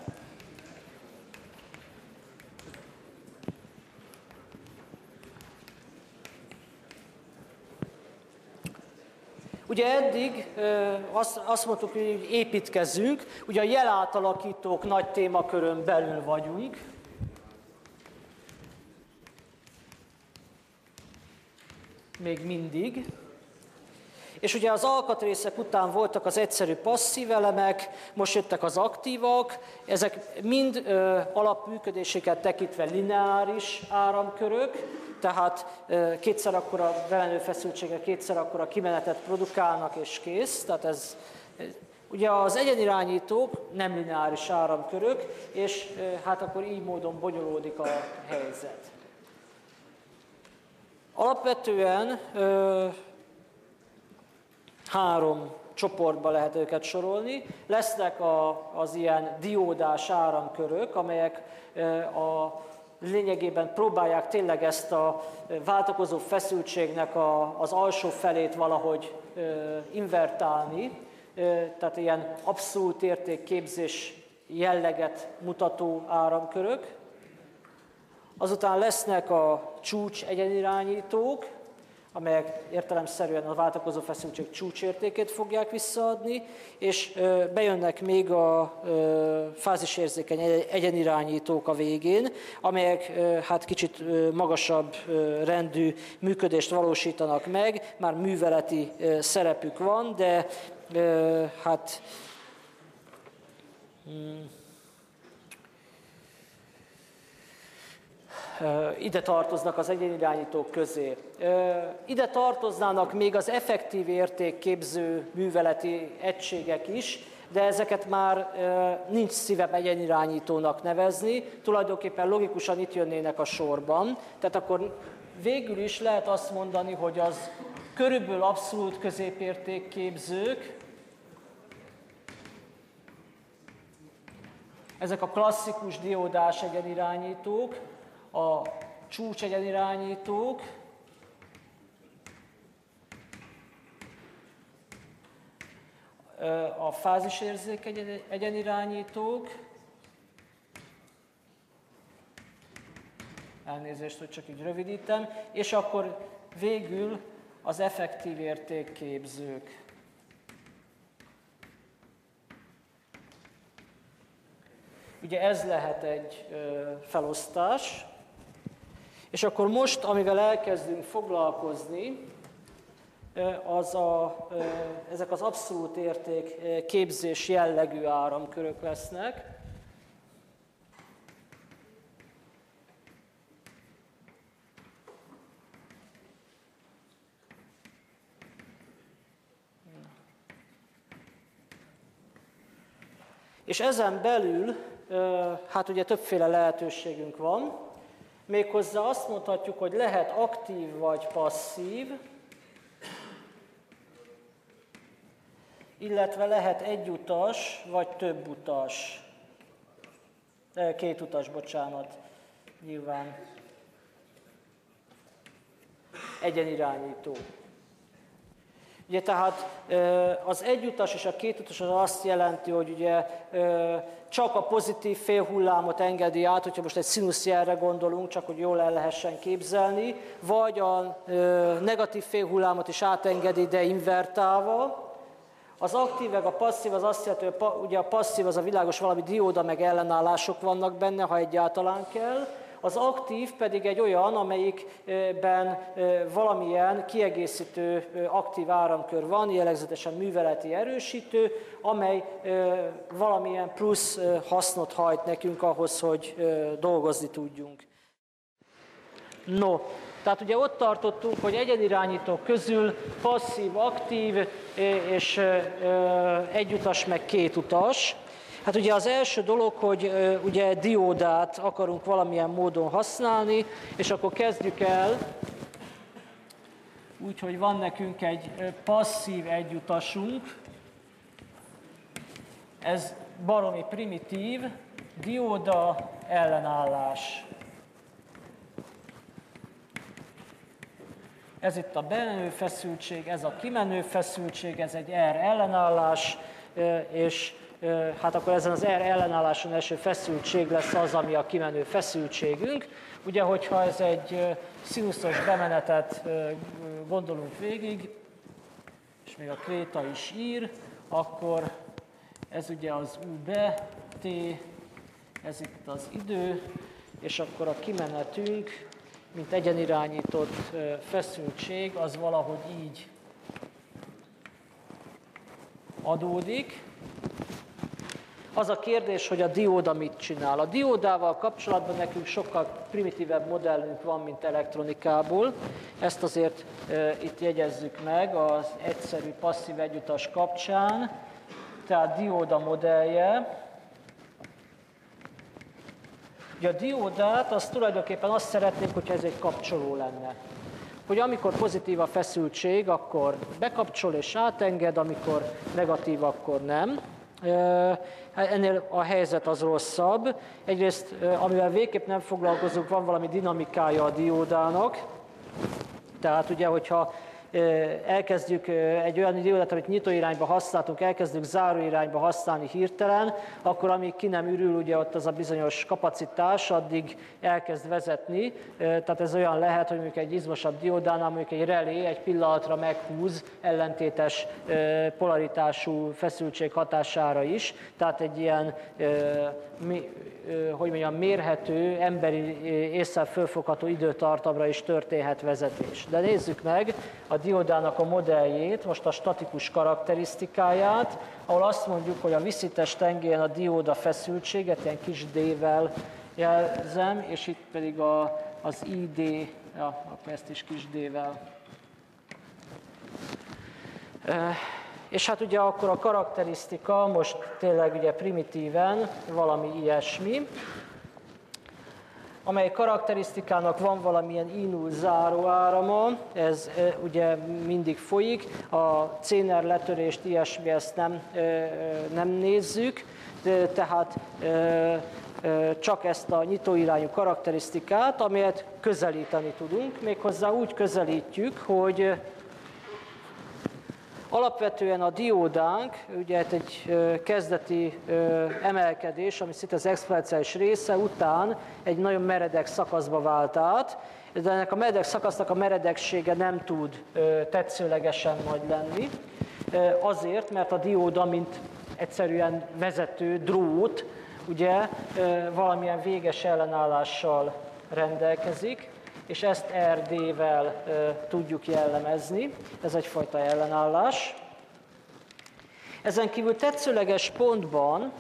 Ugye eddig azt, azt mondtuk, hogy építkezzünk, ugye a jelátalakítók nagy témakörön belül vagyunk. Még mindig. És ugye az alkatrészek után voltak az egyszerű passzív elemek, most jöttek az aktívak, ezek mind ö, alapműködéseket tekintve lineáris áramkörök, tehát ö, kétszer akkora bemenő feszültséggel, kétszer akkora kimenetet produkálnak és kész. Tehát ez, ugye az egyenirányítók nem lineáris áramkörök, és ö, hát akkor így módon bonyolódik a helyzet. Alapvetően ö, három csoportba lehet őket sorolni. Lesznek a, az ilyen diódás áramkörök, amelyek ö, a lényegében próbálják tényleg ezt a váltakozó feszültségnek a, az alsó felét valahogy ö, invertálni, ö, tehát ilyen abszolút értékképzés jelleget mutató áramkörök. Azután lesznek a csúcs egyenirányítók, amelyek értelemszerűen a váltakozó feszültség csúcsértékét fogják visszaadni, és bejönnek még a fázisérzékeny egyenirányítók a végén, amelyek hát kicsit magasabb rendű működést valósítanak meg, már műveleti szerepük van, de hát ide tartoznak az egyenirányítók közé. Ide tartoznának még az effektív értékképző műveleti egységek is, de ezeket már nincs szívem egyenirányítónak nevezni, tulajdonképpen logikusan itt jönnének a sorban. Tehát akkor végül is lehet azt mondani, hogy az körülbelül abszolút középértékképzők, ezek a klasszikus diódás egyenirányítók, a csúcs egyenirányítók, a fázisérzék egyenirányítók, elnézést, hogy csak így rövidítem, és akkor végül az effektív értékképzők. Ugye ez lehet egy felosztás, és akkor most, amivel elkezdünk foglalkozni, az a, ezek az abszolút érték képzés jellegű áramkörök lesznek. És ezen belül, hát ugye többféle lehetőségünk van, méghozzá azt mondhatjuk, hogy lehet aktív vagy passzív, illetve lehet egyutas vagy több utas, két utas, bocsánat, nyilván egyenirányító. Ugye tehát az egyutas és a kétutas az azt jelenti, hogy ugye csak a pozitív félhullámot engedi át, hogyha most egy színuszjelre gondolunk, csak hogy jól el lehessen képzelni, vagy a negatív félhullámot is átengedi, de invertálva. Az aktív, meg a passzív az azt jelenti, hogy a, ugye a passzív az a világos valami dióda, meg ellenállások vannak benne, ha egyáltalán kell. Az aktív pedig egy olyan, amelyikben valamilyen kiegészítő aktív áramkör van, jellegzetesen műveleti erősítő, amely valamilyen plusz hasznot hajt nekünk ahhoz, hogy dolgozni tudjunk. No, tehát ugye ott tartottunk, hogy egyenirányítók közül passzív, aktív és egyutas meg kétutas. Hát ugye az első dolog, hogy ugye diódát akarunk valamilyen módon használni, és akkor kezdjük el úgy, hogy van nekünk egy passzív egyutasunk, ez baromi primitív, dióda ellenállás. Ez itt a bemenő feszültség, ez a kimenő feszültség, ez egy R ellenállás, és hát akkor ezen az R ellenálláson eső feszültség lesz az, ami a kimenő feszültségünk. Ugye, hogyha ez egy szinuszos bemenetet gondolunk végig, és még a kréta is ír, akkor ez ugye az U B T, ez itt az idő, és akkor a kimenetünk, mint egyenirányított feszültség, az valahogy így adódik. Az a kérdés, hogy a dióda mit csinál. A diódával kapcsolatban nekünk sokkal primitívebb modellünk van, mint elektronikából. Ezt azért e, itt jegyezzük meg az egyszerű passzív egyutas kapcsán. Tehát dióda modellje. Ugye a diódát, az tulajdonképpen azt szeretnénk, hogyha ez egy kapcsoló lenne. Hogy amikor pozitív a feszültség, akkor bekapcsol és átenged, amikor negatív, akkor nem. Ennél a helyzet az rosszabb. Egyrészt, amivel végképp nem foglalkozunk, van valami dinamikája a diódának. Tehát ugye, hogyha elkezdjük egy olyan diódát, amit nyitóirányba használtunk, elkezdjük záróirányba használni hirtelen, akkor amíg ki nem ürül ugye ott az a bizonyos kapacitás, addig elkezd vezetni. Tehát ez olyan lehet, hogy mondjuk egy izmosabb diódánál mondjuk egy relé egy pillanatra meghúz ellentétes polaritású feszültség hatására is. Tehát egy ilyen, hogy mondjam, mérhető, emberi ésszel fölfogható időtartamra is történhet vezetés. De nézzük meg a diódának a modelljét, most a statikus karakterisztikáját, ahol azt mondjuk, hogy a visszites tengelyén a dióda feszültséget ilyen kis D-vel jelzem, és itt pedig a az I D, ja, akkor ezt is kis D-vel. És hát ugye akkor a karakterisztika most tényleg ugye primitíven valami ilyesmi, amely karakterisztikának van valamilyen I null záróárama, ez ugye mindig folyik, a Céner letörést, ilyesmi, ezt nem, nem nézzük, tehát csak ezt a nyitóirányú karakterisztikát, amelyet közelíteni tudunk, méghozzá úgy közelítjük, hogy alapvetően a diódánk, ugye egy kezdeti emelkedés, ami szinte az exponenciális része után egy nagyon meredek szakaszba vált át, de ennek a meredek szakasznak a meredeksége nem tud tetszőlegesen nagy lenni, azért, mert a dióda, mint egyszerűen vezető drót, ugye valamilyen véges ellenállással rendelkezik, és ezt er dé-vel e, tudjuk jellemezni, ez egyfajta ellenállás. Ezen kívül tetszőleges pontban,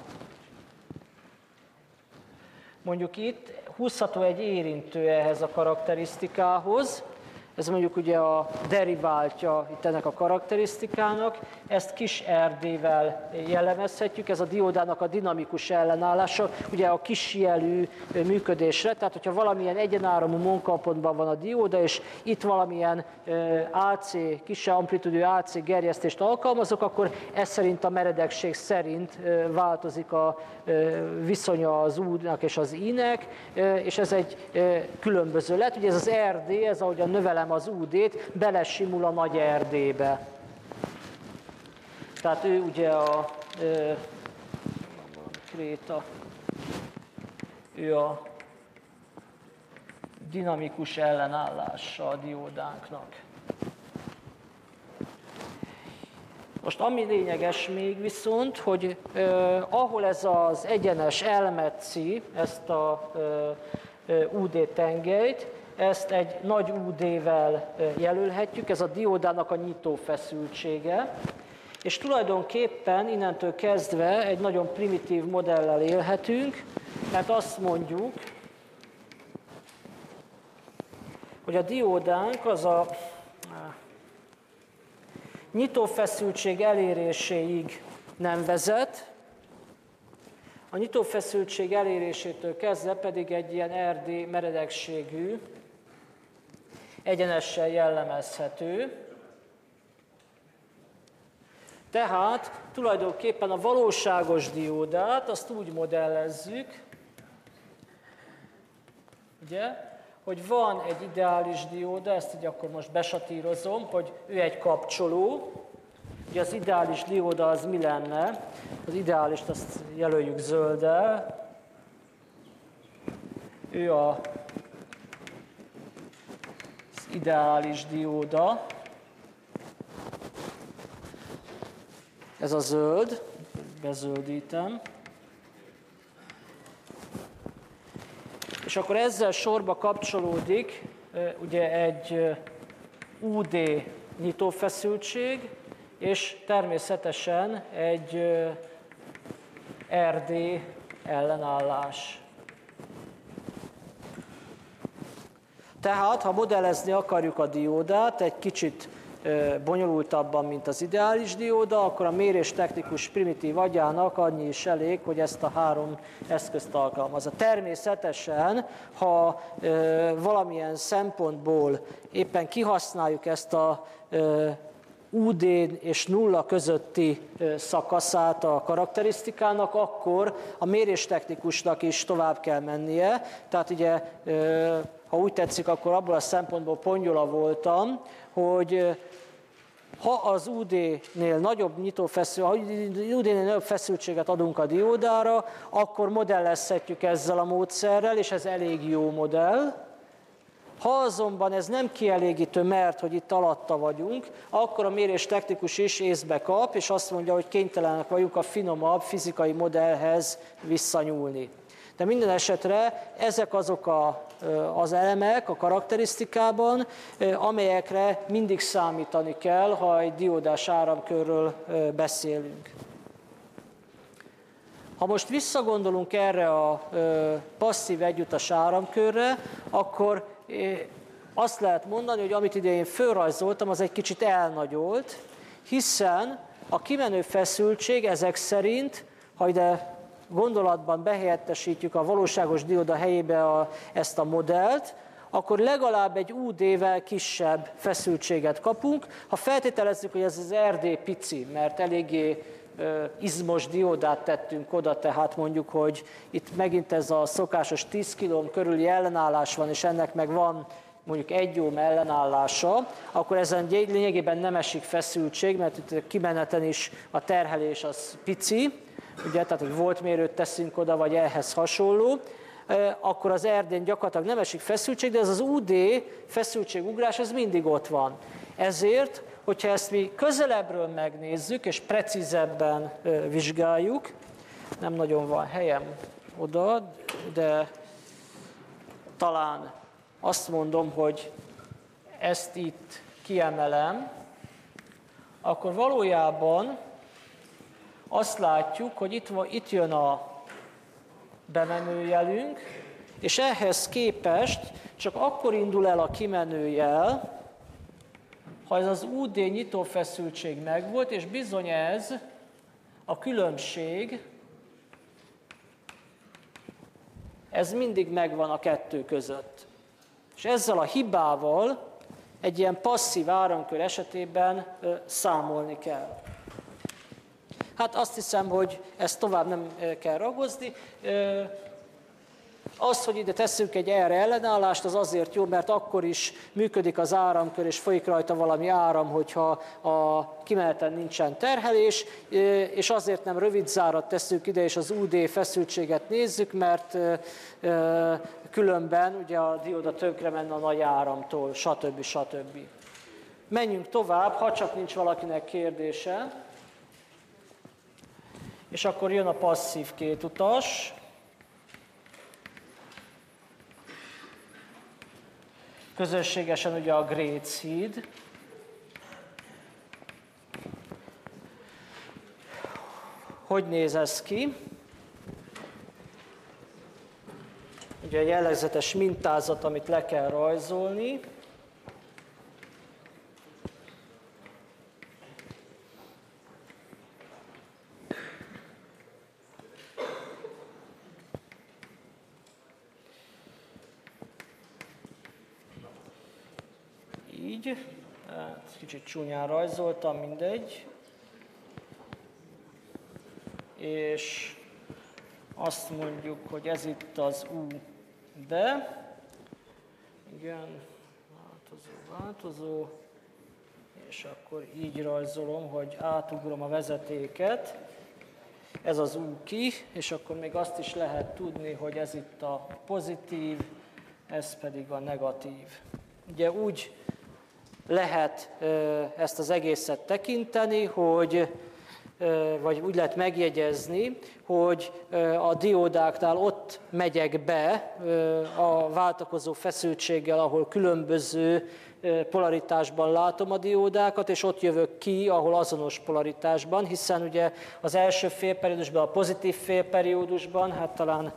mondjuk itt húzható egy érintő ehhez a karakterisztikához, ez mondjuk ugye a deriváltja itt ennek a karakterisztikának, ezt kis er dé-vel jellemezhetjük, ez a diódának a dinamikus ellenállása, ugye a kis jelű működésre, tehát hogyha valamilyen egyenáramú munkapontban van a dióda, és itt valamilyen á cé, kisebb amplitúdú á cé gerjesztést alkalmazok, akkor ez szerint a meredekség szerint változik a viszonya az U-nak és az I-nek, és ez egy különböző lett. Ugye ez az er dé, ez ahogyan növelem az u dé-t, belesimul a nagy er dé-be. Tehát ő ugye a ö, kréta, ő a dinamikus ellenállása a diódánknak. Most ami lényeges még viszont, hogy eh, ahol ez az egyenes elmetszi ezt a eh, u dé tengelyt, ezt egy nagy u dé-vel jelölhetjük, ez a diódának a nyitó feszültsége, és tulajdonképpen innentől kezdve egy nagyon primitív modellel élhetünk, mert azt mondjuk, hogy a diódánk az a nyitófeszültség eléréséig nem vezet, a nyitófeszültség elérésétől kezdve pedig egy ilyen er dé meredekségű, egyenessel jellemezhető. Tehát tulajdonképpen a valóságos diódát azt úgy modellezzük, ugye, hogy van egy ideális dióda, ezt így akkor most besatírozom, hogy ő egy kapcsoló. Ugye az ideális dióda az mi lenne? Az ideálist azt jelöljük zölddel. Ő a, az ideális dióda. Ez a zöld, bezöldítem. És akkor ezzel sorba kapcsolódik ugye egy u dé nyitófeszültség, és természetesen egy er dé ellenállás. Tehát, ha modellezni akarjuk a diódát egy kicsit bonyolultabban, mint az ideális dióda, akkor a méréstechnikus primitív agyának annyi is elég, hogy ezt a három eszközt alkalmazza. Természetesen, ha e, valamilyen szempontból éppen kihasználjuk ezt a e, u dé és nulla közötti e, szakaszát a karakterisztikának, akkor a méréstechnikusnak is tovább kell mennie. Tehát ugye, e, ha úgy tetszik, akkor abból a szempontból pongyola voltam, hogy ha az u dé-nél nagyobb nyitófeszül, ha u dé-nél nagyobb feszültséget adunk a diódára, akkor modellezhetjük ezzel a módszerrel, és ez elég jó modell. Ha azonban ez nem kielégítő, mert hogy itt alatta vagyunk, akkor a méréstechnikus is észbe kap, és azt mondja, hogy kénytelenek vagyunk a finomabb fizikai modellhez visszanyúlni. De minden esetre ezek azok a, az elemek a karakterisztikában, amelyekre mindig számítani kell, ha egy diódás áramkörről beszélünk. Ha most visszagondolunk erre a passzív egyutas áramkörre, akkor azt lehet mondani, hogy amit ide én fölrajzoltam, az egy kicsit elnagyolt, hiszen a kimenő feszültség ezek szerint, ha ide gondolatban behelyettesítjük a valóságos dióda helyébe a, ezt a modellt, akkor legalább egy u dé-vel kisebb feszültséget kapunk. Ha feltételezzük, hogy ez az er dé pici, mert eléggé ö, izmos diódát tettünk oda, tehát mondjuk, hogy itt megint ez a szokásos tíz kilóm körüli ellenállás van, és ennek meg van mondjuk egy ohm ellenállása, akkor ezen lényegében nem esik feszültség, mert itt a kimeneten is a terhelés az pici, ugye, tehát hogy voltmérőt teszünk oda, vagy ehhez hasonló, akkor az er dén gyakorlatilag nem esik feszültség, de ez az u dé feszültségugrás, ez mindig ott van. Ezért, hogyha ezt mi közelebbről megnézzük, és precízebben vizsgáljuk, nem nagyon van helyem oda, de talán azt mondom, hogy ezt itt kiemelem, akkor valójában azt látjuk, hogy itt, itt jön a bemenőjelünk, és ehhez képest csak akkor indul el a kimenőjel, ha ez az u dé nyitófeszültség megvolt, és bizony ez a különbség, ez mindig megvan a kettő között. És ezzel a hibával egy ilyen passzív áramkör esetében ö, számolni kell. Hát azt hiszem, hogy ezt tovább nem kell ragozni. Az, hogy ide tesszük egy erre ellenállást, az azért jó, mert akkor is működik az áramkör, és folyik rajta valami áram, hogyha a kimeneten nincsen terhelés, és azért nem rövidzárat tesszük ide, és az u dé feszültséget nézzük, mert különben ugye a dióda tönkre menne a nagy áramtól, stb. stb. Menjünk tovább, ha csak nincs valakinek kérdése. És akkor jön a passzív kétutas. Közösségesen ugye a Grace híd. Hogy néz ez ki? Ugye a jellegzetes mintázat, amit le kell rajzolni. Így, hát kicsit csúnyán rajzoltam, mindegy. És azt mondjuk, hogy ez itt az u de, igen, változó, változó, és akkor így rajzolom, hogy átugrom a vezetéket, ez az u ki, és akkor még azt is lehet tudni, hogy ez itt a pozitív, ez pedig a negatív. Ugye úgy lehet ezt az egészet tekinteni, hogy, vagy úgy lehet megjegyezni, hogy a diódáknál ott megyek be a váltakozó feszültséggel, ahol különböző polaritásban látom a diódákat, és ott jövök ki, ahol azonos polaritásban, hiszen ugye az első félperiódusban, a pozitív félperiódusban, hát talán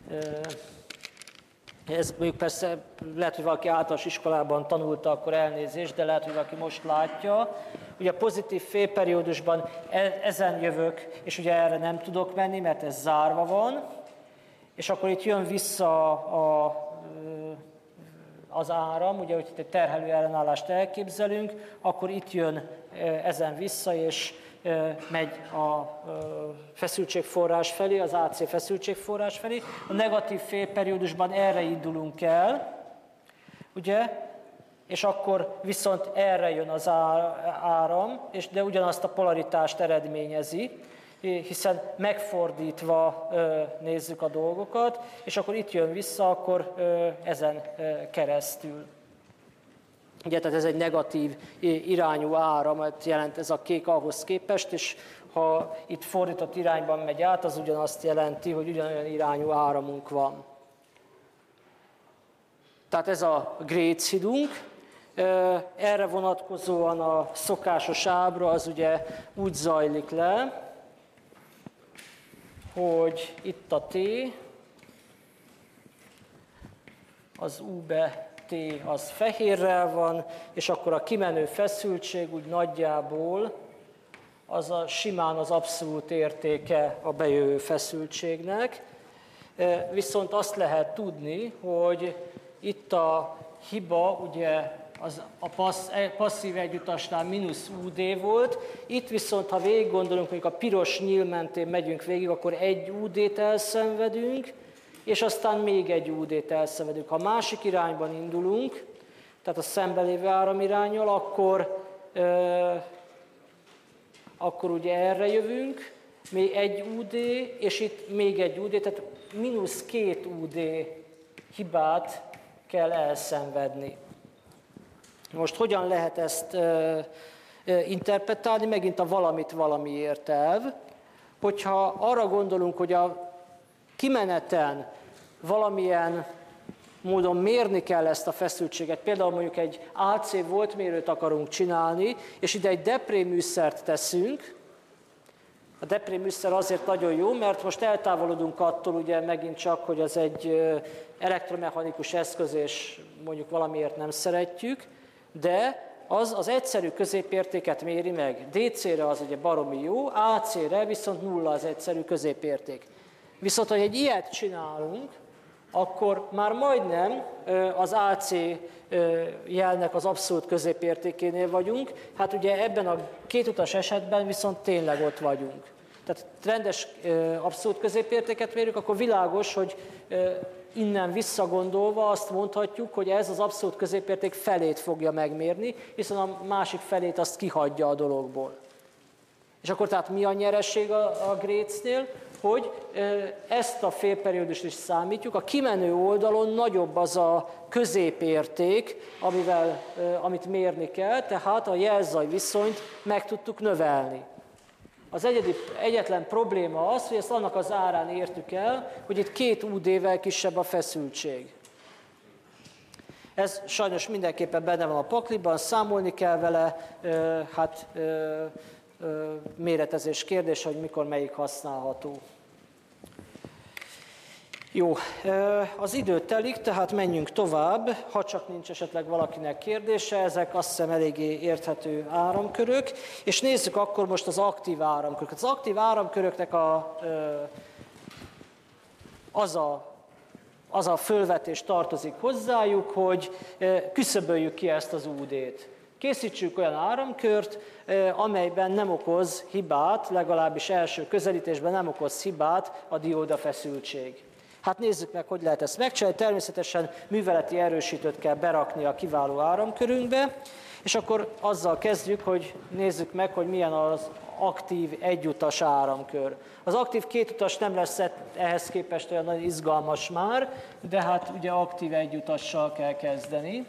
ez mondjuk persze lehet, hogy valaki általános iskolában tanulta, akkor elnézést, de lehet, hogy valaki most látja. Ugye a pozitív félperiódusban ezen jövök, és ugye erre nem tudok menni, mert ez zárva van, és akkor itt jön vissza a, az áram, ugye, hogy itt egy terhelő ellenállást elképzelünk, akkor itt jön ezen vissza, és megy a feszültségforrás felé, az á cé feszültségforrás felé. A negatív félperiódusban erre indulunk el, ugye, és akkor viszont erre jön az áram, és de ugyanazt a polaritást eredményezi, hiszen megfordítva nézzük a dolgokat, és akkor itt jön vissza, akkor ezen keresztül. Ugye, tehát ez egy negatív irányú áramot jelent ez a kék ahhoz képest, és ha itt fordított irányban megy át, az ugyanazt jelenti, hogy ugyanolyan irányú áramunk van. Tehát ez a Grace hídunk. Erre vonatkozóan a szokásos ábra az ugye úgy zajlik le, hogy itt a T, az U-be T az fehérrel van, és akkor a kimenő feszültség úgy nagyjából az a simán az abszolút értéke a bejövő feszültségnek. Viszont azt lehet tudni, hogy itt a hiba, ugye az a passz, passzív egyutasnál mínusz U D volt, itt viszont, ha végig gondolunk, hogy a piros nyíl mentén megyünk végig, akkor egy U D-t elszenvedünk, és aztán még egy U D-t elszenvedünk. Ha másik irányban indulunk, tehát a szembelévő áramiránnyal, akkor, euh, akkor ugye erre jövünk, még egy U D, és itt még egy U D, tehát mínusz két U D hibát kell elszenvedni. Most hogyan lehet ezt uh, uh, interpretálni? Megint a valamit valamiért elv. Hogyha arra gondolunk, hogy a kimeneten valamilyen módon mérni kell ezt a feszültséget, például mondjuk egy á cé voltmérőt akarunk csinálni, és ide egy depré műszert teszünk. A depré műszer azért nagyon jó, mert most eltávolodunk attól ugye megint csak, hogy az egy elektromechanikus eszköz, és mondjuk valamiért nem szeretjük, de az az egyszerű középértéket méri meg. dé cére az ugye baromi jó, á cére viszont nulla az egyszerű középérték. Viszont, ha egy ilyet csinálunk, akkor már majdnem az á cé jelnek az abszolút középértékénél vagyunk, hát ugye ebben a kétutas esetben viszont tényleg ott vagyunk. Tehát rendes abszolút középértéket mérjük, akkor világos, hogy innen visszagondolva azt mondhatjuk, hogy ez az abszolút középérték felét fogja megmérni, hiszen a másik felét azt kihagyja a dologból. És akkor tehát mi a nyeresség a, a Grace-nél? Hogy ezt a félperiódust is számítjuk, a kimenő oldalon nagyobb az a középérték, amivel, amit mérni kell, tehát a jelzaj viszonyt meg tudtuk növelni. Az egyedi, egyetlen probléma az, hogy ezt annak az árán értük el, hogy itt két U D-vel kisebb a feszültség. Ez sajnos mindenképpen benne van a pakliban, számolni kell vele, hát méretezés kérdés, hogy mikor melyik használható. Jó, az idő telik, tehát menjünk tovább, ha csak nincs esetleg valakinek kérdése, ezek azt hiszem eléggé érthető áramkörök, és nézzük akkor most az aktív áramköröket. Az aktív áramköröknek a, az a az a fölvetés tartozik hozzájuk, hogy küszöböljük ki ezt az U D-t. Készítsük olyan áramkört, amelyben nem okoz hibát, legalábbis első közelítésben nem okoz hibát a dióda feszültség. Hát nézzük meg, hogy lehet ezt megcsinálni. Természetesen műveleti erősítőt kell berakni a kiváló áramkörünkbe, és akkor azzal kezdjük, hogy nézzük meg, hogy milyen az aktív egyutas áramkör. Az aktív kétutas nem lesz ehhez képest olyan nagyon izgalmas már, de hát ugye aktív egyutassal kell kezdeni.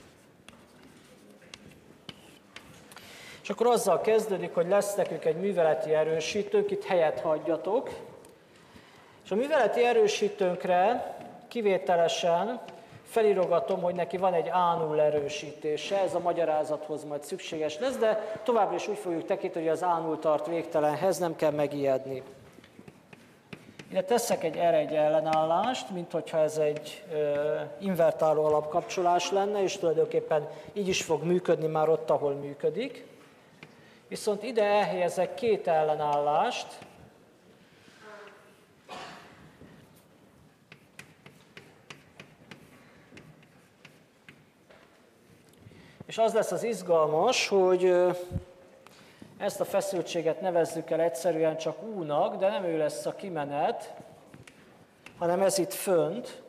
És akkor azzal kezdődik, hogy lesz nekünk egy műveleti erősítőnk, itt helyet hagyjatok. És a műveleti erősítőnkre kivételesen felírogatom, hogy neki van egy á nulla erősítése, ez a magyarázathoz majd szükséges lesz, de továbbra is úgy fogjuk tekinteni, hogy az á nulla tart végtelenhez, nem kell megijedni. Ide teszek egy er egy ellenállást, mint hogyha ez egy ö, invertáló alapkapcsolás lenne, és tulajdonképpen így is fog működni már ott, ahol működik. Viszont ide elhelyezek két ellenállást, és az lesz az izgalmas, hogy ezt a feszültséget nevezzük el egyszerűen csak U-nak, de nem ő lesz a kimenet, hanem ez itt fönt.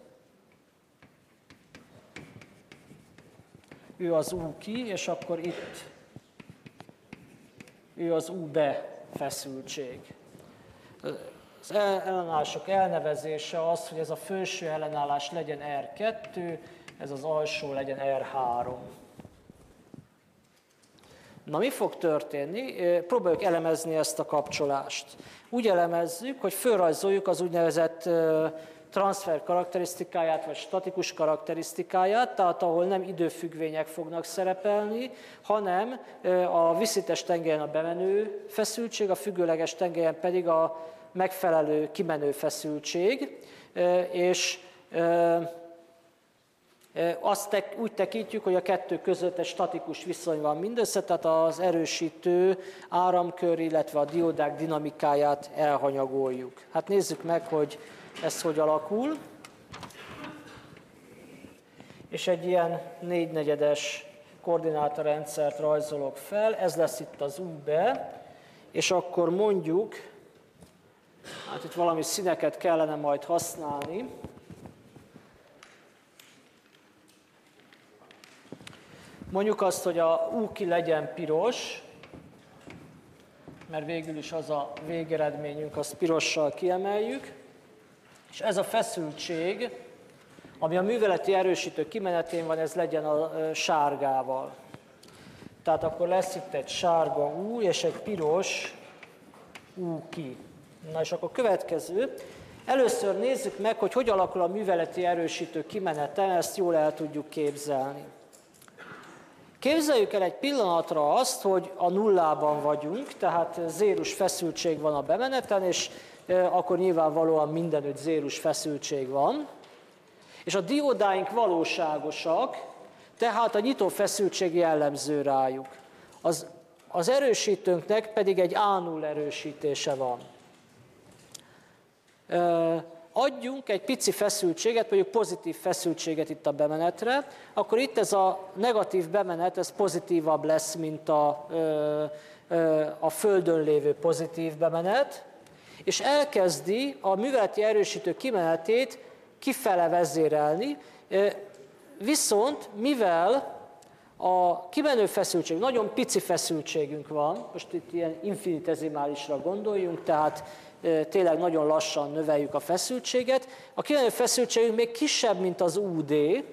Ő az U ki, és akkor itt ő az U be feszültség. Az ellenállások elnevezése az, hogy ez a felső ellenállás legyen er kettő, ez az alsó legyen er három. Na, mi fog történni? Próbáljuk elemezni ezt a kapcsolást. Úgy elemezzük, hogy fölrajzoljuk az úgynevezett transfer karakterisztikáját, vagy statikus karakterisztikáját, tehát ahol nem időfüggvények fognak szerepelni, hanem a vízszintes tengelyen a bemenő feszültség, a függőleges tengelyen pedig a megfelelő kimenő feszültség, és azt úgy tekintjük, hogy a kettő között egy statikus viszony van mindössze, tehát az erősítő áramkör, illetve a diódák dinamikáját elhanyagoljuk. Hát nézzük meg, hogy ez hogy alakul. És egy ilyen négynegyedes koordinátorrendszert rajzolok fel, ez lesz itt az u bé, és akkor mondjuk, hát itt valami színeket kellene majd használni. Mondjuk azt, hogy a U ki legyen piros, mert végül is az a végeredményünk, azt pirossal kiemeljük, és ez a feszültség, ami a műveleti erősítő kimenetén van, ez legyen a sárgával. Tehát akkor lesz itt egy sárga U és egy piros U ki. Na és akkor következő. Először nézzük meg, hogy hogy alakul a műveleti erősítő kimenete, ezt jól el tudjuk képzelni. Képzeljük el egy pillanatra azt, hogy a nullában vagyunk, tehát zérus feszültség van a bemeneten, és akkor nyilvánvalóan mindenütt zérus feszültség van. És a diódáink valóságosak, tehát a nyitó feszültség jellemző rájuk. Az, az erősítőnknek pedig egy á null erősítése van. Adjunk egy pici feszültséget, mondjuk pozitív feszültséget itt a bemenetre, akkor itt ez a negatív bemenet, ez pozitívabb lesz, mint a, a Földön lévő pozitív bemenet, és elkezdi a műveleti erősítő kimenetét kifele vezérelni, viszont mivel a kimenő feszültség, nagyon pici feszültségünk van, most itt ilyen infinitezimálisra gondoljunk, tehát tényleg nagyon lassan növeljük a feszültséget. A kimenő feszültségünk még kisebb, mint az u dé,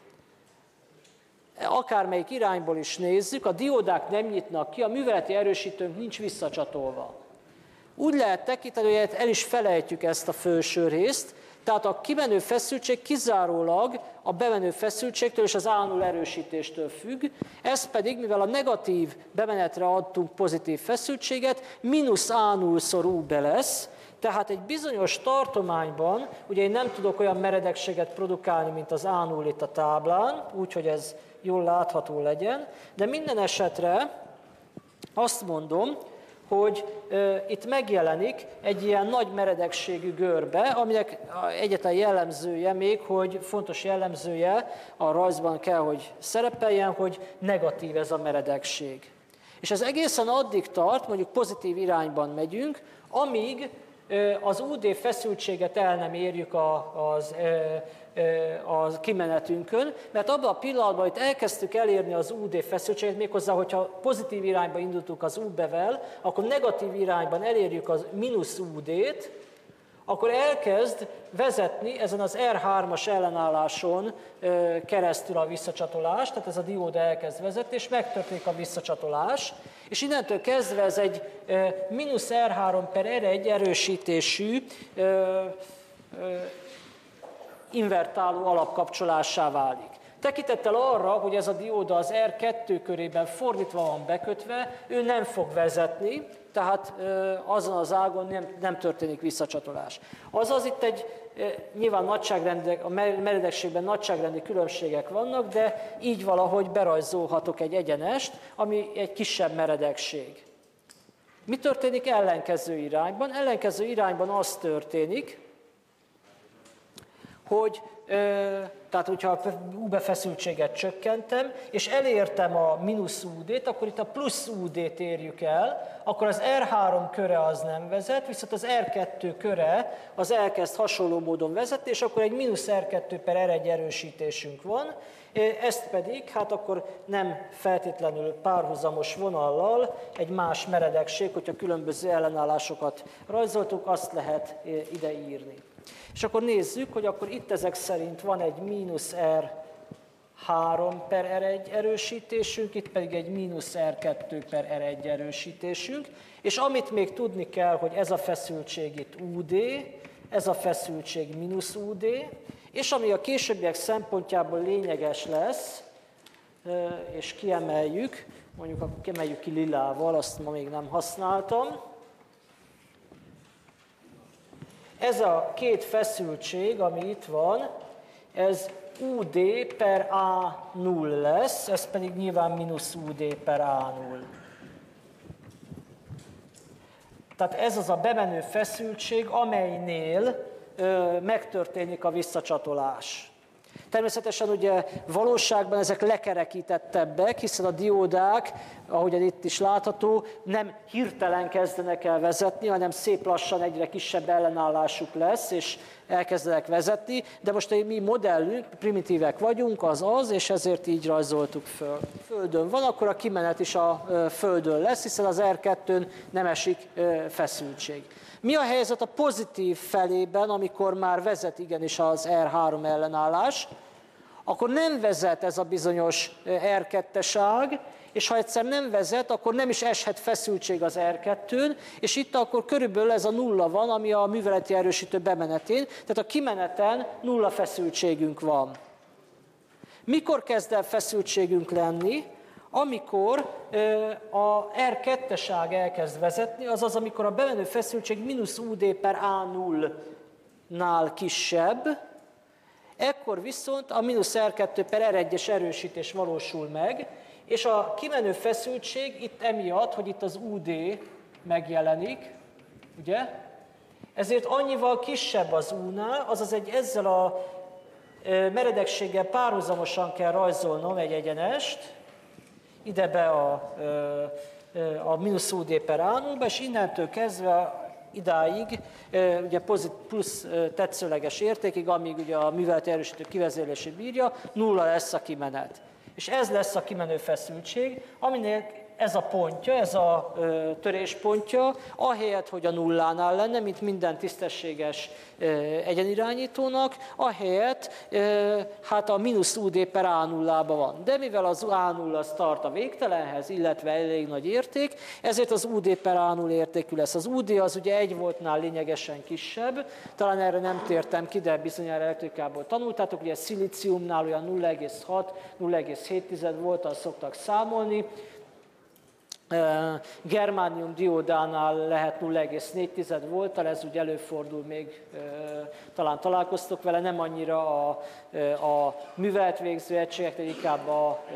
akármelyik irányból is nézzük, a diódák nem nyitnak ki, a műveleti erősítőnk nincs visszacsatolva. Úgy lehet tekinteni, hogy el is felejtjük ezt a felső részt, tehát a kimenő feszültség kizárólag a bemenő feszültségtől és az á null erősítéstől függ, ez pedig, mivel a negatív bemenetre adtunk pozitív feszültséget, mínusz á null-szor u bé lesz, tehát egy bizonyos tartományban, ugye én nem tudok olyan meredekséget produkálni, mint az á null itt a táblán, úgyhogy ez jól látható legyen, de minden esetre azt mondom, hogy e, itt megjelenik egy ilyen nagy meredekségű görbe, aminek egyetlen jellemzője még, hogy fontos jellemzője a rajzban kell, hogy szerepeljen, hogy negatív ez a meredekség. És ez egészen addig tart, mondjuk pozitív irányban megyünk, amíg e, az u dé feszültséget el nem érjük a, az e, a kimenetünkön, mert abban a pillanatban, hogy elkezdtük elérni az u dé feszültséget, méghozzá, hogyha pozitív irányba indultunk az u bé-vel, akkor negatív irányban elérjük az mínusz u dét, akkor elkezd vezetni ezen az er hármas ellenálláson keresztül a visszacsatolás, tehát ez a dióda elkezd vezetni, és megtörténik a visszacsatolás, és innentől kezdve ez egy mínusz er három per er egy erősítésű invertáló alapkapcsolássá válik. Tekintettel arra, hogy ez a dióda az er kettő körében fordítva van bekötve, ő nem fog vezetni, tehát azon az ágon nem, nem történik visszacsatolás. Azaz itt egy, nyilván nagyságrendek, a meredekségben nagyságrendi különbségek vannak, de így valahogy berajzolhatok egy egyenest, ami egy kisebb meredekség. Mi történik ellenkező irányban? Ellenkező irányban az történik, hogy, tehát hogyha a u bé feszültséget csökkentem, és elértem a mínusz u dét, akkor itt a plusz u dét érjük el, akkor az er három köre az nem vezet, viszont az er kettő köre az elkezd hasonló módon vezetni, és akkor egy mínusz er kettő per er egy erősítésünk van, ezt pedig, hát akkor nem feltétlenül párhuzamos vonallal, egy más meredekség, hogyha különböző ellenállásokat rajzoltuk, azt lehet ide írni. És akkor nézzük, hogy akkor itt ezek szerint van egy mínusz er három per er egy erősítésünk, itt pedig egy mínusz er kettő per er egy erősítésünk, és amit még tudni kell, hogy ez a feszültség itt u dé, ez a feszültség mínusz u dé, és ami a későbbiek szempontjából lényeges lesz, és kiemeljük, mondjuk akkor kiemeljük ki lilával, azt ma még nem használtam. Ez a két feszültség, ami itt van, ez u dé per á null lesz, ez pedig nyilván mínusz u dé per á null. Tehát ez az a bemenő feszültség, amelynél ö, megtörténik a visszacsatolás. Természetesen ugye valóságban ezek lekerekítettebbek, hiszen a diódák, ahogyan itt is látható, nem hirtelen kezdenek el vezetni, hanem szép lassan egyre kisebb ellenállásuk lesz, és elkezdenek vezetni, de most a mi modellünk, primitívek vagyunk, az az, és ezért így rajzoltuk föl. Földön van, akkor a kimenet is a Földön lesz, hiszen az er kettőn nem esik feszültség. Mi a helyzet a pozitív felében, amikor már vezet igenis az er három ellenállás, akkor nem vezet ez a bizonyos er kettes ág, és ha egyszer nem vezet, akkor nem is eshet feszültség az er kettőn, és itt akkor körülbelül ez a nulla van, ami a műveleti erősítő bemenetén, tehát a kimeneten nulla feszültségünk van. Mikor kezd el feszültségünk lenni? Amikor a er kettes ág elkezd vezetni, azaz amikor a bemenő feszültség mínusz u dé per á null-nál kisebb, ekkor viszont a mínusz er kettő per er egyes erősítés valósul meg, és a kimenő feszültség itt emiatt, hogy itt az u dé megjelenik, ugye? Ezért annyival kisebb az u-nál, azaz egy ezzel a meredekséggel párhuzamosan kell rajzolnom egy egyenest, ide be a, a mínusz u dé per á null-ba, és innentől kezdve idáig, ugye plusz tetszőleges értékig, amíg ugye a műveleti erősítő kivezérlését bírja, nulla lesz a kimenet. És ez lesz a kimenő feszültség, aminél ez a pontja, ez a ö, töréspontja, ahelyett, hogy a nullánál lenne, mint minden tisztességes ö, egyenirányítónak, ahelyett ö, hát a mínusz u dé per á nullában van. De mivel az á null az tart a végtelenhez, illetve elég nagy érték, ezért az u dé per á null értékű lesz. Az u dé az ugye egy voltnál lényegesen kisebb, talán erre nem tértem ki, de bizonyára elektrikából tanultátok, ugye szilíciumnál olyan nulla egész hat - nulla egész hét volttal szoktak számolni, germánium diódánál lehet nulla egész négy volttal, ez úgy előfordul még, talán találkoztok vele, nem annyira a, a művelet végző egységeknél, inkább a, a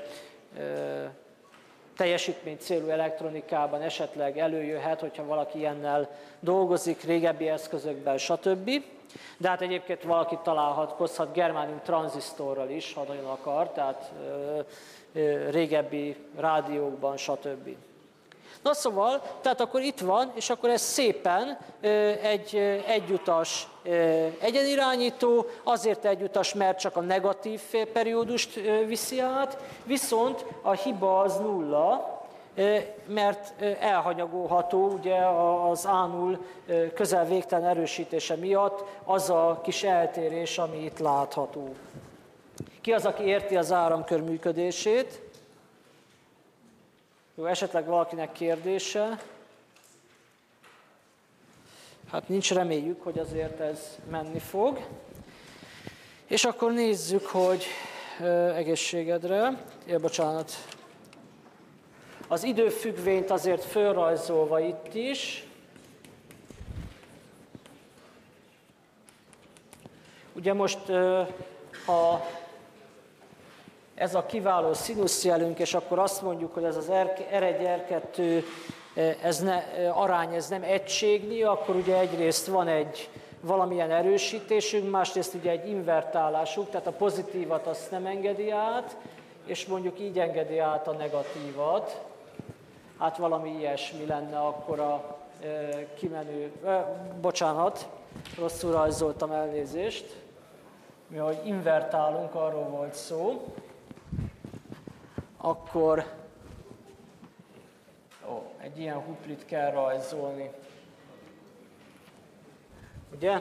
teljesítmény célú elektronikában esetleg előjöhet, hogyha valaki ilyennel dolgozik, régebbi eszközökben, stb. De hát egyébként valaki találkozhat germánium tranzisztorral is, ha nagyon akar, tehát régebbi rádiókban, stb. Na szóval, tehát akkor itt van, és akkor ez szépen egy egyutas egyenirányító, azért egyutas, mert csak a negatív félperiódust viszi át, viszont a hiba az nulla, mert elhanyagolható ugye az á null közel végtelen erősítése miatt az a kis eltérés, ami itt látható. Ki az, aki érti az áramkör működését? Jó, esetleg valakinek kérdése? Hát nincs, reméljük, hogy azért ez menni fog. És akkor nézzük, hogy ö, egészségedre, ja, bocsánat, az időfüggvényt azért fölrajzolva itt is. Ugye most, ö, ha ez a kiváló színuszjelünk, és akkor azt mondjuk, hogy ez az er egy er kettő ez ne, arány, ez nem egységnyi, akkor ugye egyrészt van egy valamilyen erősítésünk, másrészt ugye egy invertálásunk, tehát a pozitívat azt nem engedi át, és mondjuk így engedi át a negatívat. Hát valami ilyesmi lenne akkor a e, kimenő, e, bocsánat, rosszul rajzoltam, elnézést. Mi, ahogy invertálunk, arról volt szó. Akkor ó, egy ilyen huplit kell rajzolni. Ugye?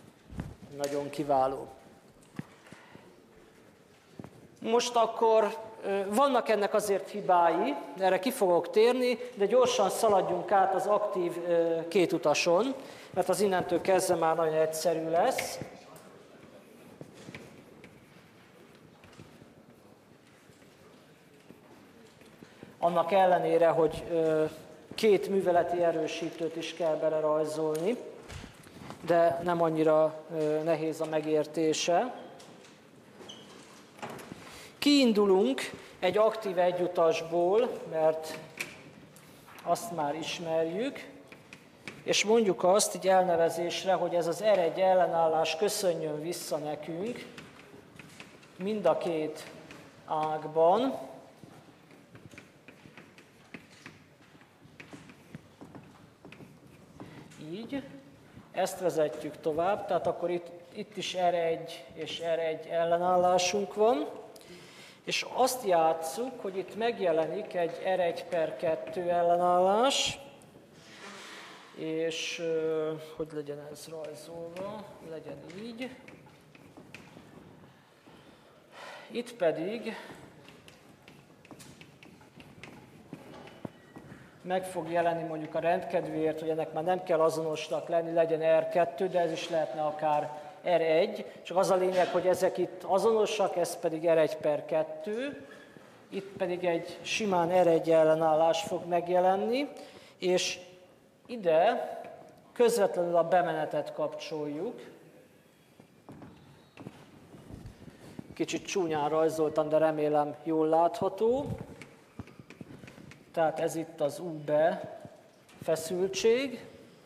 Nagyon kiváló. Most akkor vannak ennek azért hibái, erre ki fogok térni, de gyorsan szaladjunk át az aktív kétutason, mert az innentől kezdve már nagyon egyszerű lesz. Annak ellenére, hogy két műveleti erősítőt is kell belerajzolni, de nem annyira nehéz a megértése. Kiindulunk egy aktív egyutasból, mert azt már ismerjük, és mondjuk azt így elnevezésre, hogy ez az er egy ellenállás köszönjön vissza nekünk mind a két ágban. Így, ezt vezetjük tovább, tehát akkor itt, itt is er egy és er egy ellenállásunk van, és azt játsszuk, hogy itt megjelenik egy er egy per kettő ellenállás, és hogy legyen ez rajzolva, legyen így. Itt pedig meg fog jelenni mondjuk a rendkedvéért, hogy ennek már nem kell azonosnak lenni, legyen er kettő, de ez is lehetne akár er egy, csak az a lényeg, hogy ezek itt azonosak, ez pedig er egy per kettő, itt pedig egy simán er egy ellenállás fog megjelenni, és ide közvetlenül a bemenetet kapcsoljuk. Kicsit csúnyán rajzoltam, de remélem jól látható. Tehát ez itt az u bé feszültség.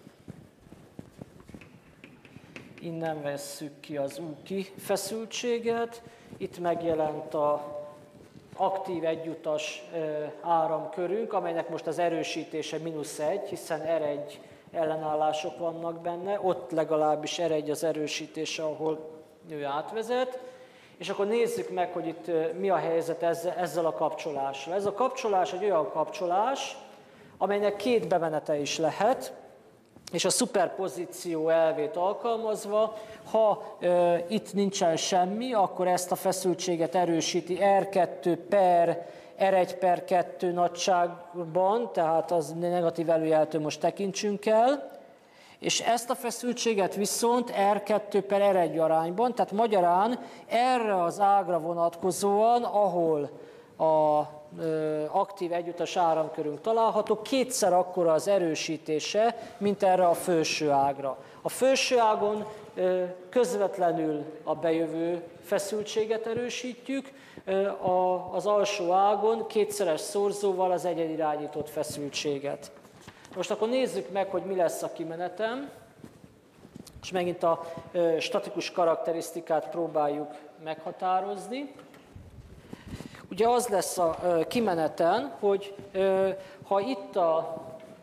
Innen vesszük ki az u ki feszültséget. Itt megjelent a aktív egyutas áramkörünk, amelynek most az erősítése mínusz egy, hiszen er egy ellenállások vannak benne, ott legalábbis er egy az erősítése, ahol ő átvezet. És akkor nézzük meg, hogy itt mi a helyzet ezzel, ezzel a kapcsolással. Ez a kapcsolás egy olyan kapcsolás, amelynek két bemenete is lehet, és a szuperpozíció elvét alkalmazva, ha e, itt nincsen semmi, akkor ezt a feszültséget erősíti er kettő per er egy per kettő nagyságban, tehát az negatív előjeltől most tekintsünk el, és ezt a feszültséget viszont er kettő per er egy arányban, tehát magyarán erre az ágra vonatkozóan, ahol a aktív egyutas áramkörünk található, kétszer akkora az erősítése, mint erre a felső ágra. A felső ágon közvetlenül a bejövő feszültséget erősítjük, az alsó ágon kétszeres szorzóval az egyedi-irányított feszültséget. Most akkor nézzük meg, hogy mi lesz a kimenetem, és megint a statikus karakterisztikát próbáljuk meghatározni. Ugye az lesz a kimeneten, hogy ha itt a...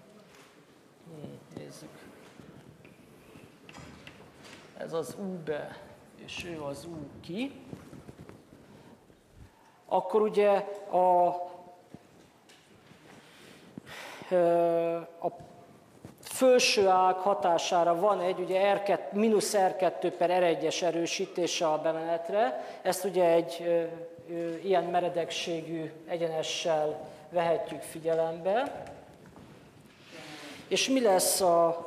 Nézzük. Ez az u bé, és ő az u ki. Akkor ugye a, a felső ág hatására van egy ugye er kettő, mínusz er kettő per er egyes erősítése a bemenetre. Ezt ugye egy ilyen meredekségű egyenessel vehetjük figyelembe. És mi lesz a,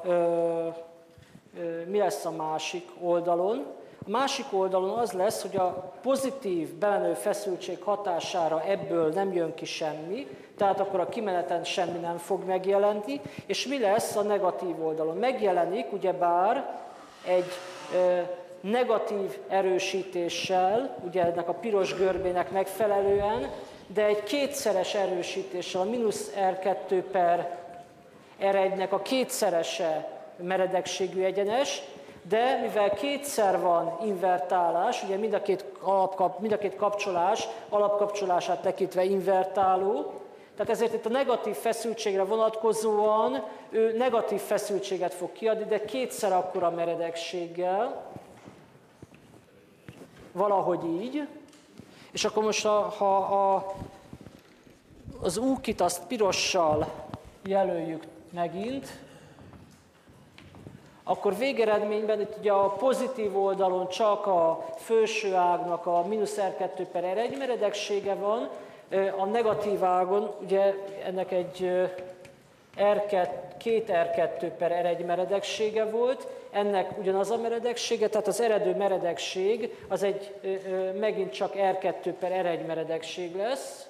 mi lesz a másik oldalon? A másik oldalon az lesz, hogy a pozitív bemenő feszültség hatására ebből nem jön ki semmi, tehát akkor a kimeneten semmi nem fog megjelenni, és mi lesz a negatív oldalon? Megjelenik ugyebár egy negatív erősítéssel, ugye ennek a piros görbének megfelelően, de egy kétszeres erősítéssel, a mínusz er kettő per er egynek a kétszerese meredekségű egyenes, de mivel kétszer van invertálás, ugye mind a két, alapkap, mind a két kapcsolás alapkapcsolását tekintve invertáló, tehát ezért itt a negatív feszültségre vonatkozóan ő negatív feszültséget fog kiadni, de kétszer akkora meredekséggel, valahogy így. És akkor most, ha, ha a, az U-kit azt pirossal jelöljük megint, akkor végeredményben itt ugye a pozitív oldalon csak a felső ágnak a mínusz er kettő per er egy meredeksége van, A negatív ágon ugye ennek egy er kettő, két er kettő per er egy meredeksége volt, ennek ugyanaz a meredeksége, tehát az eredő meredekség az egy megint csak er kettő per er egy meredekség lesz,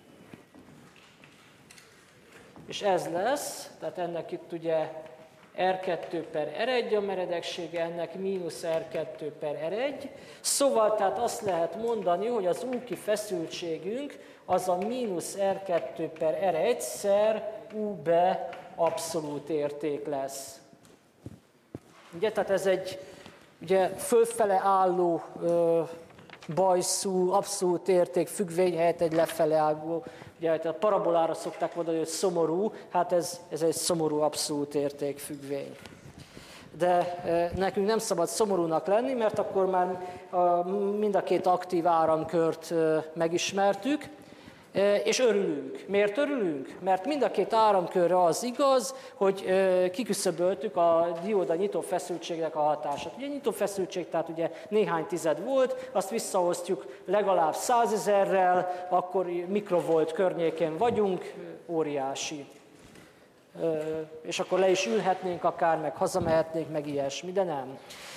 és ez lesz, tehát ennek itt ugye er kettő per er egy a meredeksége, ennek mínusz er kettő per er egy. Szóval tehát azt lehet mondani, hogy az U-ki feszültségünk az a mínusz er kettő per er egy szer u be abszolút érték lesz. Ugye, tehát ez egy ugye, fölfele álló ö, bajszú, abszolút érték függvény helyett egy lefele álló. Ugye a parabolára szokták mondani, hogy szomorú, hát ez, ez egy szomorú abszolút érték függvény. De e, nekünk nem szabad szomorúnak lenni, mert akkor már a, mind a két aktív áramkört e, megismertük, e, és örülünk. Miért örülünk? Mert mind a két áramkörre az igaz, hogy e, kiküszöböltük a dióda nyitó feszültségnek a hatását. Ugye a nyitó feszültség, tehát ugye néhány tized volt, azt visszaosztjuk legalább százezerrel, akkor mikrovolt környékén vagyunk, óriási. És akkor le is ülhetnénk akár, meg hazamehetnénk, meg ilyesmi, de nem.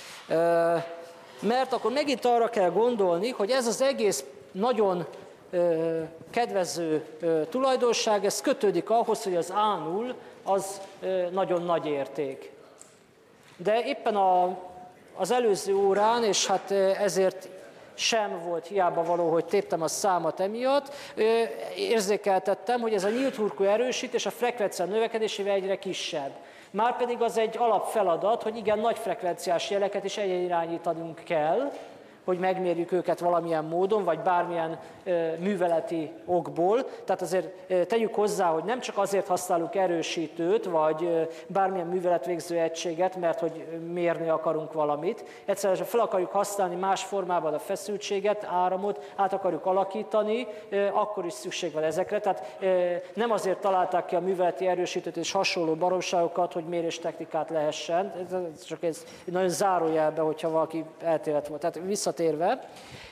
Mert akkor megint arra kell gondolni, hogy ez az egész nagyon kedvező tulajdonság, ez kötődik ahhoz, hogy az á null az nagyon nagy érték. De éppen a, az előző órán, és hát ezért sem volt hiába való, hogy téptem a számat emiatt, érzékeltettem, hogy ez a nyílt hurkú erősítés a frekvencia növekedésével egyre kisebb. Márpedig az egy alapfeladat, hogy igen, nagy frekvenciás jeleket is egyirányítanunk kell, hogy megmérjük őket valamilyen módon, vagy bármilyen e, műveleti okból. Tehát azért e, tegyük hozzá, hogy nem csak azért használunk erősítőt, vagy e, bármilyen műveletvégző egységet, mert hogy mérni akarunk valamit. Egyszerűen fel akarjuk használni más formában a feszültséget, áramot, át akarjuk alakítani, e, akkor is szükség van ezekre. Tehát e, nem azért találták ki a műveleti erősítőt és hasonló baromságokat, hogy méréstechnikát lehessen. Ez csak ez nagyon zárójelbe, hogyha valaki eltévedt volt. Tehát visszatérve,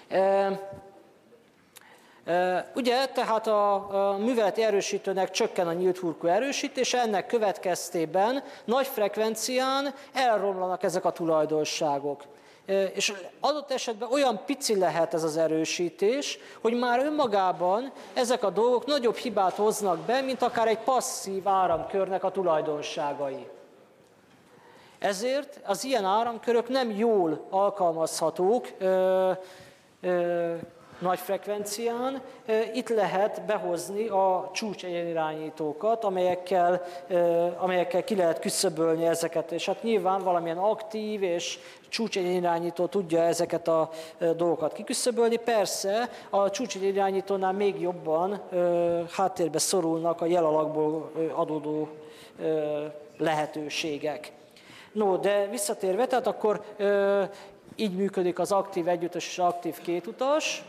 ugye, tehát a műveleti erősítőnek csökken a nyílt hurkú erősítése, ennek következtében nagy frekvencián elromlanak ezek a tulajdonságok. És adott esetben olyan pici lehet ez az erősítés, hogy már önmagában ezek a dolgok nagyobb hibát hoznak be, mint akár egy passzív áramkörnek a tulajdonságai. Ezért az ilyen áramkörök nem jól alkalmazhatók ö, ö, nagy frekvencián. Itt lehet behozni a csúcsegyenirányítókat, amelyekkel, ö, amelyekkel ki lehet küszöbölni ezeket. És hát nyilván valamilyen aktív és csúcsegyenirányító tudja ezeket a dolgokat kiküszöbölni. Persze a csúcsegyenirányítónál még jobban ö, háttérbe szorulnak a jelalakból adódó ö, lehetőségek. No, de visszatérve, tehát akkor ö, így működik az aktív együttes és aktív kétutas.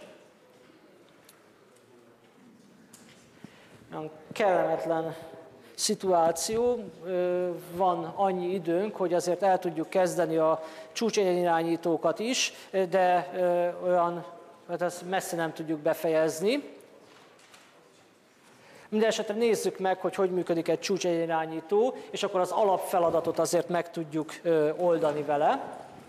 Olyan kellemetlen szituáció, ö, van annyi időnk, hogy azért el tudjuk kezdeni a csúcsegyenirányítókat is, de ö, olyan, hát ezt messze nem tudjuk befejezni. Mindenesetre nézzük meg, hogy hogy működik egy csúcsegyenirányító, és akkor az alapfeladatot azért meg tudjuk oldani vele.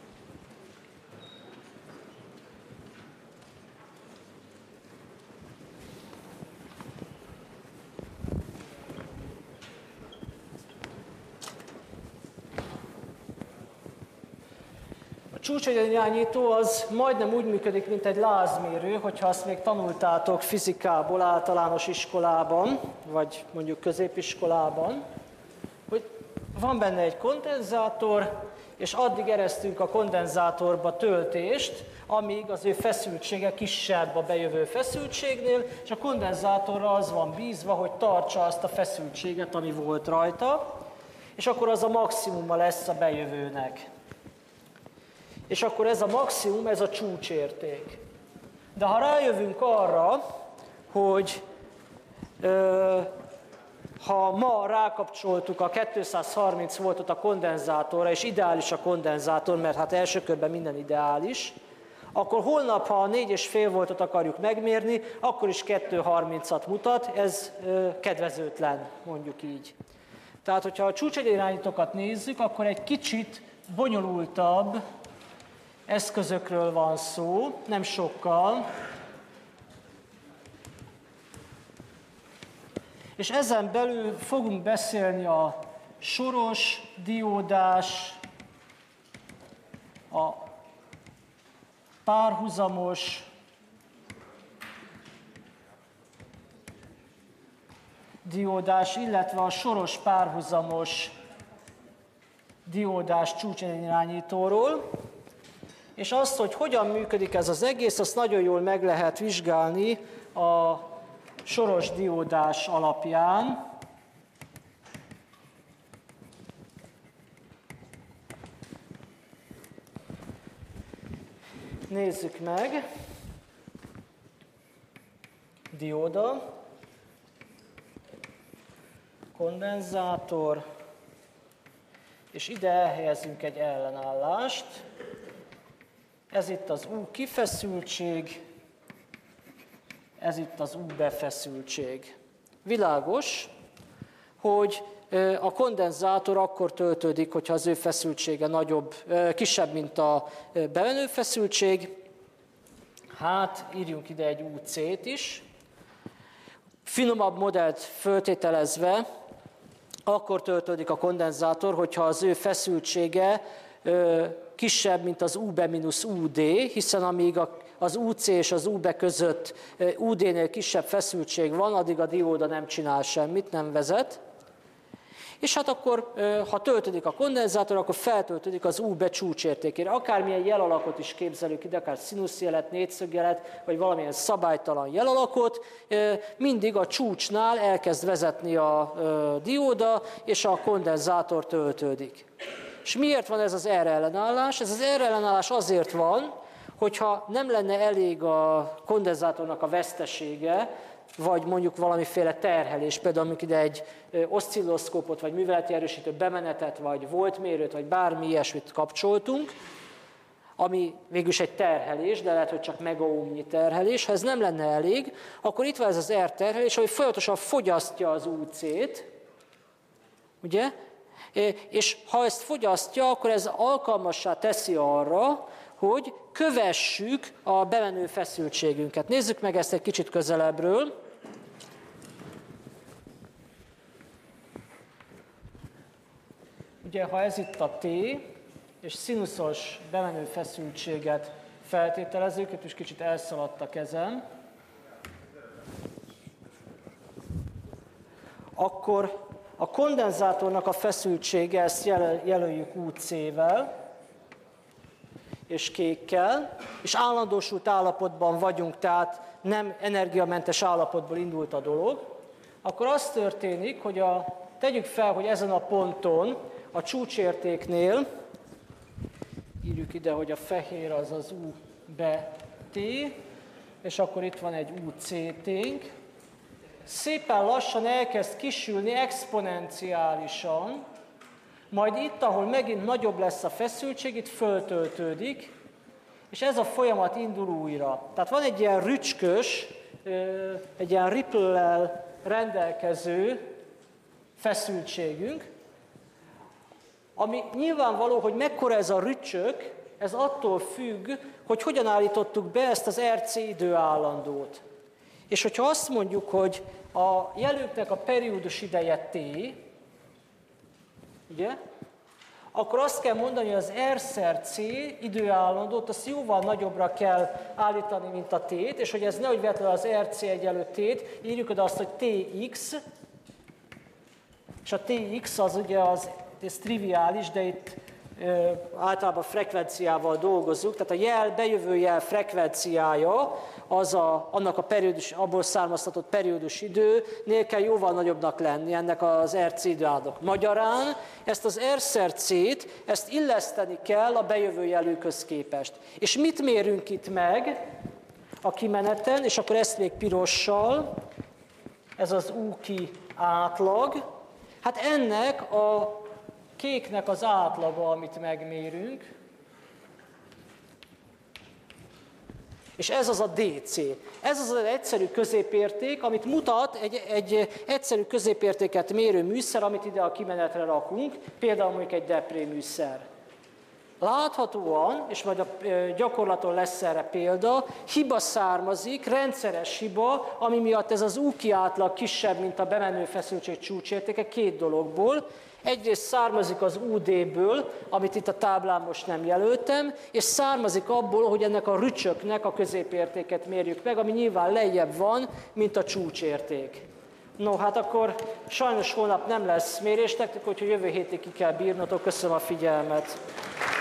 A csúcsegyenirányító az majdnem úgy működik, mint egy lázmérő, hogyha azt még tanultátok fizikából általános iskolában, vagy mondjuk középiskolában, hogy van benne egy kondenzátor, és addig eresztünk a kondenzátorba töltést, amíg az ő feszültsége kisebb a bejövő feszültségnél, és a kondenzátorra az van bízva, hogy tartsa azt a feszültséget, ami volt rajta, és akkor az a maximuma lesz a bejövőnek. És akkor ez a maximum, ez a csúcsérték. De ha rájövünk arra, hogy ö, ha ma rákapcsoltuk a kétszázharminc voltot a kondenzátorra, és ideális a kondenzátor, mert hát első körben minden ideális, akkor holnap, ha a négy és fél voltot akarjuk megmérni, akkor is kettő harmincat mutat, ez kedvezőtlen, mondjuk így. Tehát, hogyha a csúcsegyenirányítókat nézzük, akkor egy kicsit bonyolultabb eszközökről van szó, nem sokkal. És ezen belül fogunk beszélni a soros diódás, a párhuzamos diódás, illetve a soros párhuzamos diódás csúcsirányítóról, és azt, hogy hogyan működik ez az egész, azt nagyon jól meg lehet vizsgálni a soros diódás alapján. Nézzük meg. Dióda, kondenzátor, és ide elhelyezünk egy ellenállást. Ez itt az U kifeszültség, ez itt az U befeszültség. Világos, hogy a kondenzátor akkor töltődik, hogyha az ő feszültsége nagyobb, kisebb, mint a bemenő feszültség. Hát, írjunk ide egy U C-t is. Finomabb modellt föltételezve, akkor töltődik a kondenzátor, hogyha az ő feszültsége kisebb, mint az U B mínusz U D, hiszen amíg az U C és az U B között U D-nél kisebb feszültség van, addig a dióda nem csinál semmit, nem vezet. És hát akkor, ha töltődik a kondenzátor, akkor feltöltődik az U B csúcsértékére. Akármilyen jelalakot is képzelünk ide, akár színuszjelet, négyszögjelet, vagy valamilyen szabálytalan jelalakot, mindig a csúcsnál elkezd vezetni a dióda, és a kondenzátor töltődik. És miért van ez az R ellenállás? Ez az R ellenállás azért van, hogyha nem lenne elég a kondenzátornak a vesztesége, vagy mondjuk valamiféle terhelés, például amikor ide egy oszcilloszkópot, vagy műveleti erősítő bemenetet, vagy voltmérőt, vagy bármi ilyesmit kapcsoltunk, ami végülis egy terhelés, de lehet, hogy csak megaómnyi terhelés. Ha ez nem lenne elég, akkor itt van ez az R terhelés, ami folyamatosan fogyasztja az U C-t, ugye? És ha ezt fogyasztja, akkor ez alkalmassá teszi arra, hogy kövessük a bemenő feszültségünket. Nézzük meg ezt egy kicsit közelebbről. Ugye, ha ez itt a T, és színuszos bemenő feszültséget feltételezünk, itt is kicsit elszaladt a kezem, akkor a kondenzátornak a feszültsége, ezt jelöljük U C-vel, és kékkel, és állandósult állapotban vagyunk, tehát nem energiamentes állapotból indult a dolog, akkor az történik, hogy a, tegyük fel, hogy ezen a ponton, a csúcsértéknél, írjuk ide, hogy a fehér az az U B T, és akkor itt van egy U C T-nk, szépen lassan elkezd kisülni exponenciálisan, majd itt, ahol megint nagyobb lesz a feszültség, itt föltöltődik, és ez a folyamat indul újra. Tehát van egy ilyen rücskös, egy ilyen ripple-lel rendelkező feszültségünk, ami nyilvánvaló, hogy mekkora ez a rücsök, ez attól függ, hogy hogyan állítottuk be ezt az R C időállandót. És hogyha azt mondjuk, hogy a jelőknek a periódus ideje T, ugye? Akkor azt kell mondani, hogy az R-szer C időállandót azt jóval nagyobbra kell állítani, mint a T-t, és hogy ez nehogy véletlenül az R C egyenlő T-t, írjuk oda azt, hogy T X, és a T X az ugye az, ez triviális, de itt ö, általában frekvenciával dolgozunk, tehát a jel, bejövő jel frekvenciája, az a, annak a periódus, abból származtatott periódus időnél kell jóval nagyobbnak lenni ennek az R C időállandók. Magyarán ezt az R-szer C-t, ezt illeszteni kell a bejövő jelőkhöz képest. És mit mérünk itt meg a kimeneten, és akkor ezt még pirossal, ez az U ki átlag, hát ennek a kéknek az átlaga, amit megmérünk, És ez az a dé cé. Ez az az egyszerű középérték, amit mutat egy, egy egyszerű középértéket mérő műszer, amit ide a kimenetre rakunk, például mondjuk egy Depré műszer. Láthatóan, és majd a gyakorlaton lesz erre példa, hiba származik, rendszeres hiba, ami miatt ez az u-ki átlag kisebb, mint a bemenő feszültség csúcsértéke, két dologból. Egyrészt származik az u dé-ből, amit itt a táblán most nem jelöltem, és származik abból, hogy ennek a rücsöknek a középértéket mérjük meg, ami nyilván lejjebb van, mint a csúcsérték. No, hát akkor sajnos holnap nem lesz mérés, nektek, hogyha jövő hétig ki kell bírnotok. Köszönöm a figyelmet.